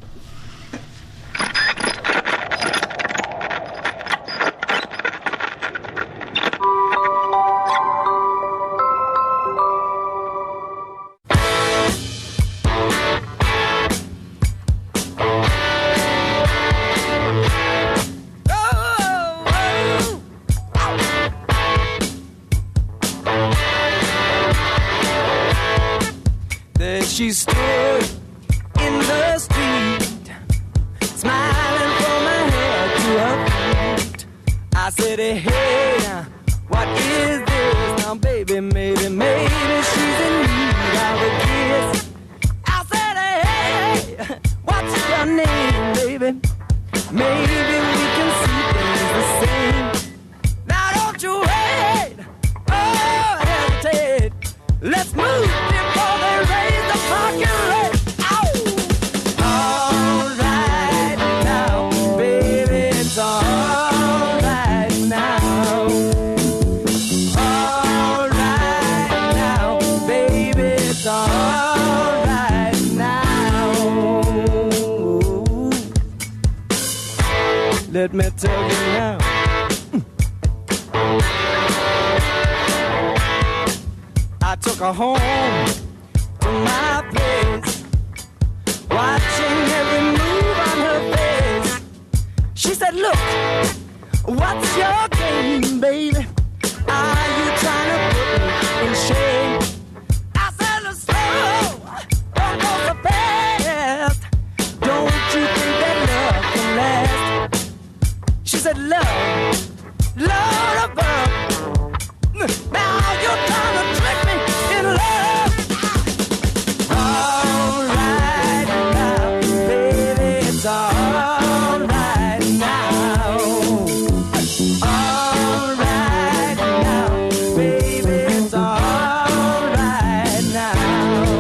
She stood in the street, smiling from her head to her feet. I said, hey, now, what is this? Now, baby, maybe, maybe she's in need of a kiss. I said, hey, what's your name, baby? Maybe we can see things the same. Now, don't you wait, oh, hesitate. Let's move before they raise the parking rate. All right now, baby, it's all right now. All right now, baby, it's all right now. Let me tell you now. I took her home to my place, watching every move on her face. She said, look, what's your game, baby? Are you trying to put me in shame? I said, look, slow, don't go so fast. Don't you think that love can last? She said, love, love above. Now you're trying to trick me in love. All right now, baby, it's all right now. All right now, baby, it's all right now.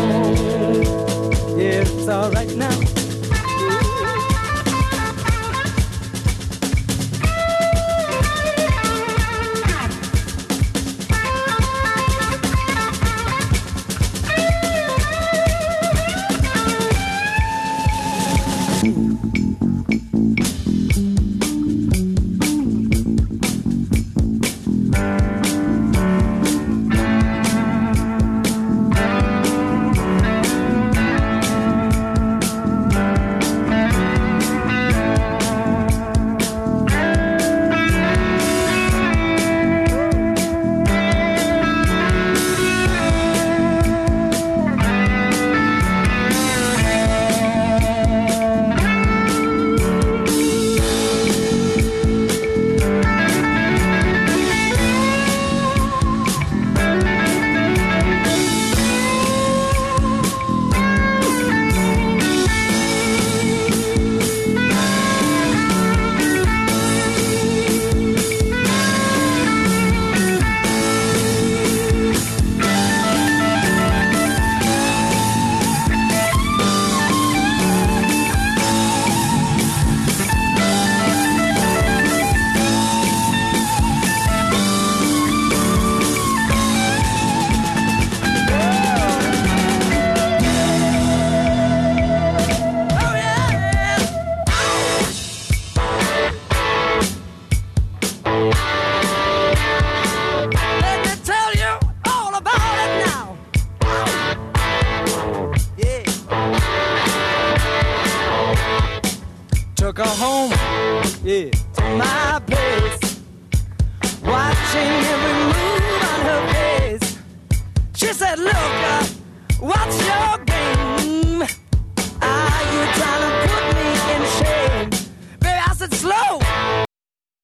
watching every move on her face. She said, look, uh, what's your game? Are you trying to put me in shame? Baby, I said, slow